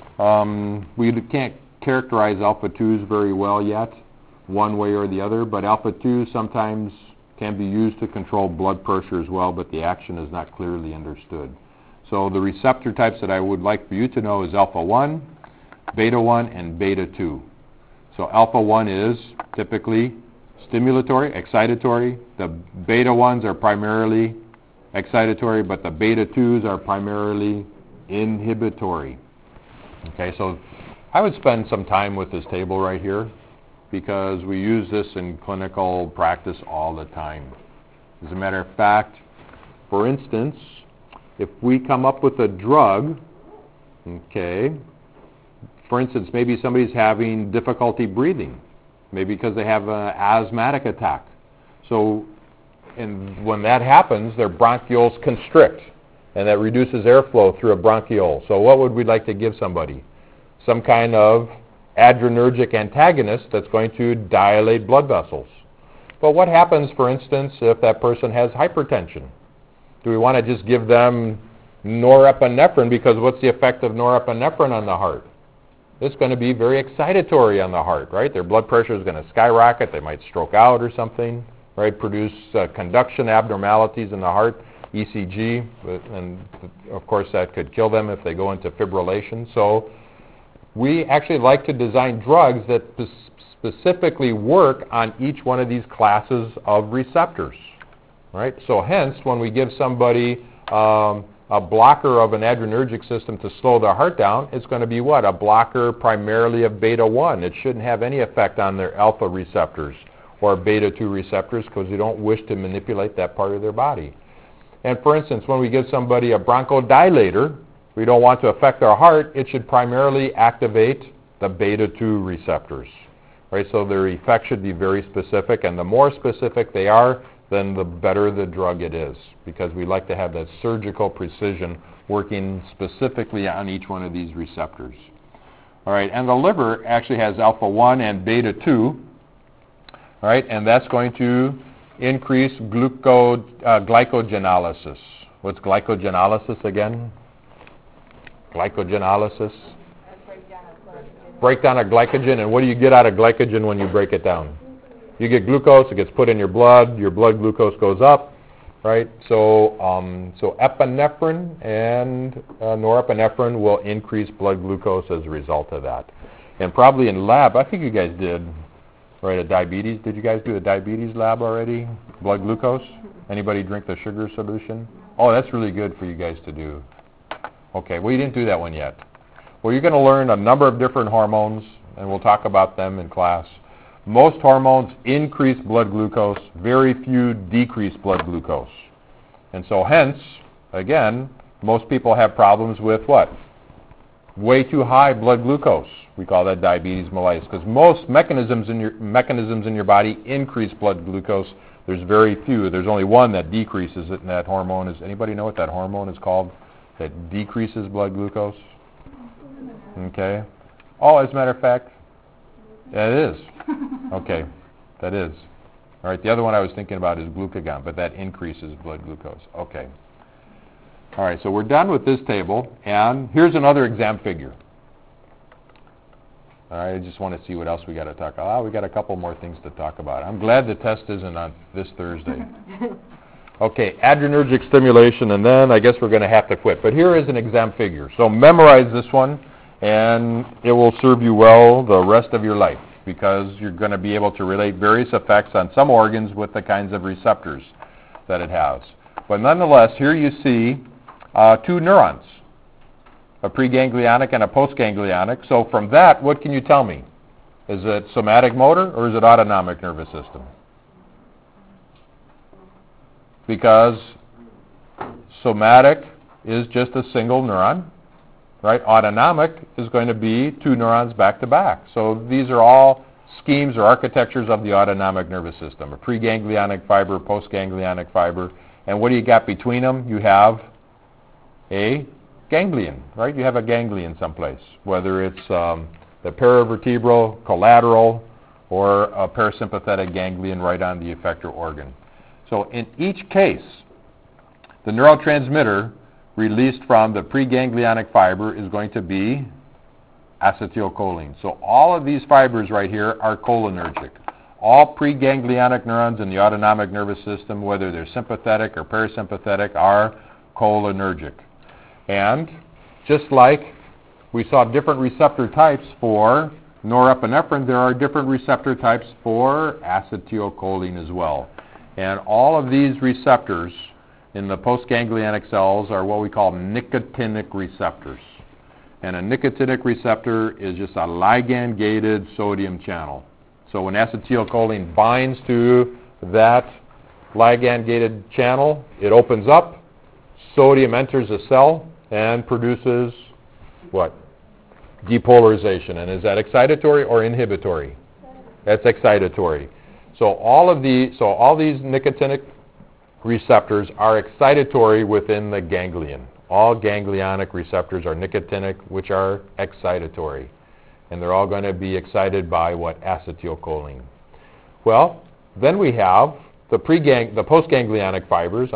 we can't characterize alpha-2s very well yet, one way or the other, but alpha-2 sometimes can be used to control blood pressure as well, but the action is not clearly understood. So the receptor types that I would like for you to know is alpha-1, beta-1, and beta-2. So alpha-1 is typically stimulatory, excitatory. The beta-1s are primarily excitatory, but the beta-2s are primarily inhibitory. Okay, so I would spend some time with this table right here because we use this in clinical practice all the time. As a matter of fact, for instance, if we come up with a drug, okay, for instance, maybe somebody's having difficulty breathing, maybe because they have an asthmatic attack. So, and when that happens, their bronchioles constrict, and that reduces airflow through a bronchiole. So what would we like to give somebody? Some kind of adrenergic antagonist that's going to dilate blood vessels. But what happens, for instance, if that person has hypertension? Do we want to just give them norepinephrine? Because what's the effect of norepinephrine on the heart? It's going to be very excitatory on the heart, right? Their blood pressure is going to skyrocket. They might stroke out or something, right? Produce conduction abnormalities in the heart, ECG, and of course that could kill them if they go into fibrillation. So we actually like to design drugs that specifically work on each one of these classes of receptors, right? So hence, when we give somebody a blocker of an adrenergic system to slow their heart down, it's going to be what? A blocker primarily of beta-1. It shouldn't have any effect on their alpha receptors or beta-2 receptors because you don't wish to manipulate that part of their body. And for instance, when we give somebody a bronchodilator, we don't want to affect their heart. It should primarily activate the beta-2 receptors, right? So their effect should be very specific, and the more specific they are, then the better the drug it is, because we like to have that surgical precision working specifically on each one of these receptors. All right, and the liver actually has alpha-1 and beta-2, all right, and that's going to increase glycogenolysis. What's glycogenolysis again? Glycogenolysis. Breakdown of glycogen, and what do you get out of glycogen when you break it down? You get glucose, it gets put in your blood glucose goes up, right? So epinephrine and norepinephrine will increase blood glucose as a result of that. And probably in lab, I think you guys did right, a diabetes. Did you guys do the diabetes lab already? Blood glucose? Anybody drink the sugar solution? Oh, that's really good for you guys to do. Okay, well, you didn't do that one yet. Well, you're going to learn a number of different hormones, and we'll talk about them in class. Most hormones increase blood glucose. Very few decrease blood glucose. And so hence, again, most people have problems with what? Way too high blood glucose. We call that diabetes mellitus, because most mechanisms in your body increase blood glucose. There's very few. There's only one that decreases it, and that hormone is, anybody know what that hormone is called that decreases blood glucose? Okay. Oh, as a matter of fact, yeah, it is. Okay, that is. All right, the other one I was thinking about is glucagon, but that increases blood glucose. Okay. All right, so we're done with this table, and here's another exam figure. All right, I just want to see what else we got to talk about. We got a couple more things to talk about. I'm glad the test isn't on this Thursday. Okay, adrenergic stimulation, and then I guess we're going to have to quit. But here is an exam figure. So memorize this one, and it will serve you well the rest of your life, because you're going to be able to relate various effects on some organs with the kinds of receptors that it has. But nonetheless, here you see two neurons, a preganglionic and a postganglionic. So from that, what can you tell me? Is it somatic motor or is it autonomic nervous system? Because somatic is just a single neuron, right? Autonomic is going to be two neurons back to back. So these are all schemes or architectures of the autonomic nervous system, a preganglionic fiber, postganglionic fiber. And what do you got between them? You have a ganglion, right? You have a ganglion someplace, whether it's the paravertebral, collateral, or a parasympathetic ganglion right on the effector organ. So in each case, the neurotransmitter released from the preganglionic fiber is going to be acetylcholine. So all of these fibers right here are cholinergic. All preganglionic neurons in the autonomic nervous system, whether they're sympathetic or parasympathetic, are cholinergic. And just like we saw different receptor types for norepinephrine, there are different receptor types for acetylcholine as well. And all of these receptors in the postganglionic cells are what we call nicotinic receptors. And a nicotinic receptor is just a ligand-gated sodium channel. So when acetylcholine binds to that ligand-gated channel, it opens up, sodium enters the cell, and produces what? Depolarization. And is that excitatory or inhibitory? That's excitatory. So all these nicotinic receptors are excitatory within the ganglion. All ganglionic receptors are nicotinic, which are excitatory. And they're all going to be excited by what? Acetylcholine. Well, then we have the postganglionic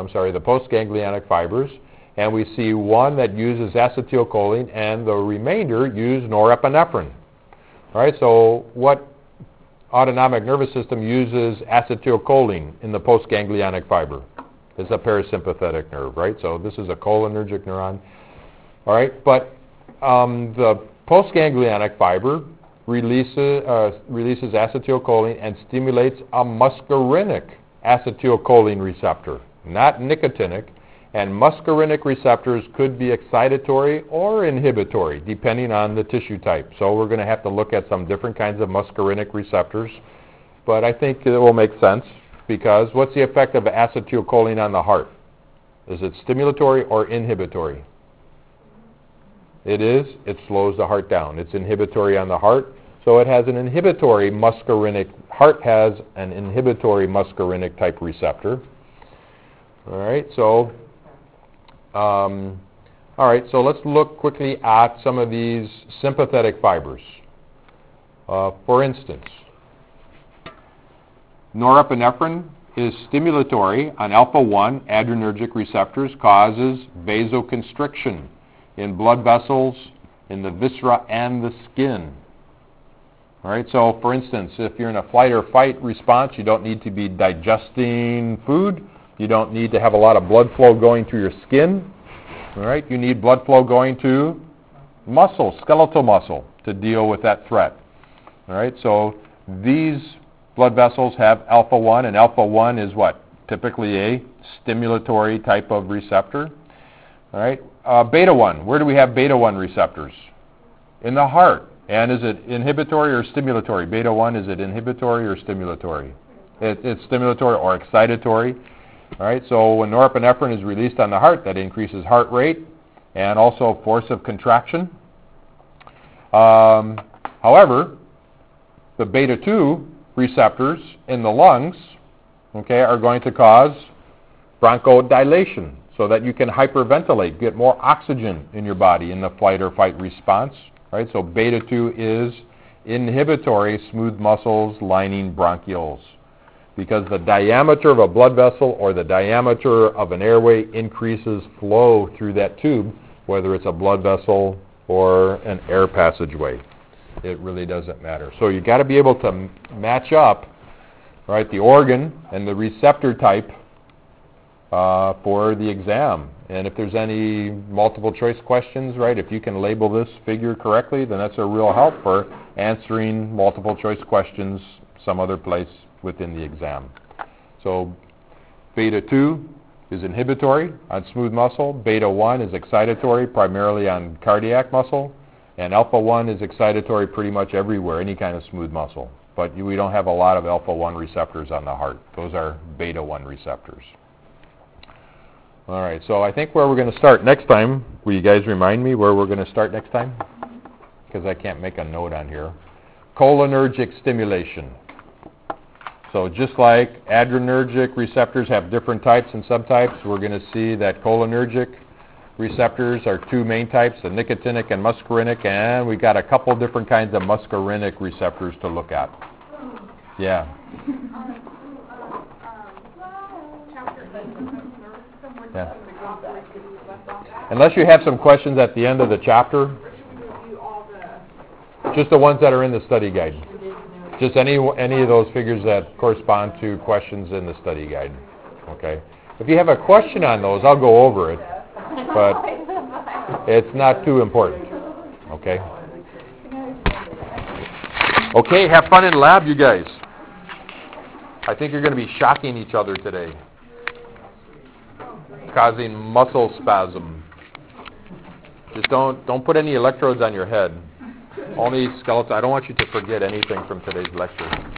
fibers, and we see one that uses acetylcholine, and the remainder use norepinephrine. All right, so what autonomic nervous system uses acetylcholine in the postganglionic fiber? It's a parasympathetic nerve, right? So this is a cholinergic neuron. All right, but the postganglionic fiber releases acetylcholine and stimulates a muscarinic acetylcholine receptor, not nicotinic. And muscarinic receptors could be excitatory or inhibitory, depending on the tissue type. So we're going to have to look at some different kinds of muscarinic receptors. But I think it will make sense, because what's the effect of acetylcholine on the heart? Is it stimulatory or inhibitory? It is. It slows the heart down. It's inhibitory on the heart. So it has an inhibitory muscarinic, heart has an inhibitory muscarinic type receptor. All right, so let's look quickly at some of these sympathetic fibers. For instance, norepinephrine is stimulatory on alpha-1 adrenergic receptors, causes vasoconstriction in blood vessels, in the viscera, and the skin. All right, so for instance, if you're in a flight or fight response, you don't need to be digesting food. You don't need to have a lot of blood flow going through your skin. All right, you need blood flow going to muscle, skeletal muscle, to deal with that threat. All right, so these blood vessels have alpha-1, and alpha-1 is what? Typically a stimulatory type of receptor. All right. Beta-1, where do we have beta-1 receptors? In the heart. And is it inhibitory or stimulatory? Beta-1, is it inhibitory or stimulatory? It's stimulatory or excitatory. All right. So when norepinephrine is released on the heart, that increases heart rate and also force of contraction. However, the beta-2 receptors in the lungs, okay, are going to cause bronchodilation so that you can hyperventilate, get more oxygen in your body in the flight or fight response. Right? So beta-2 is inhibitory smooth muscles lining bronchioles because the diameter of a blood vessel or the diameter of an airway increases flow through that tube, whether it's a blood vessel or an air passageway. It really doesn't matter. So you got to be able to match up, right, the organ and the receptor type for the exam. And if there's any multiple choice questions, right, if you can label this figure correctly, then that's a real help for answering multiple choice questions some other place within the exam. So beta-2 is inhibitory on smooth muscle. Beta-1 is excitatory, primarily on cardiac muscle. And alpha-1 is excitatory pretty much everywhere, any kind of smooth muscle. But we don't have a lot of alpha-1 receptors on the heart. Those are beta-1 receptors. All right, so I think where we're going to start next time, will you guys remind me where we're going to start next time? Because I can't make a note on here. Cholinergic stimulation. So just like adrenergic receptors have different types and subtypes, we're going to see that cholinergic receptors are two main types, the nicotinic and muscarinic, and we got a couple different kinds of muscarinic receptors to look at. Yeah. Yeah. Unless you have some questions at the end of the chapter, just the ones that are in the study guide. Just any of those figures that correspond to questions in the study guide. Okay. If you have a question on those, I'll go over it, but it's not too important. Okay. Okay. Have fun in lab, you guys. I think you're going to be shocking each other today, causing muscle spasm. Just don't put any electrodes on your head. Only skeleton. I don't want you to forget anything from today's lecture.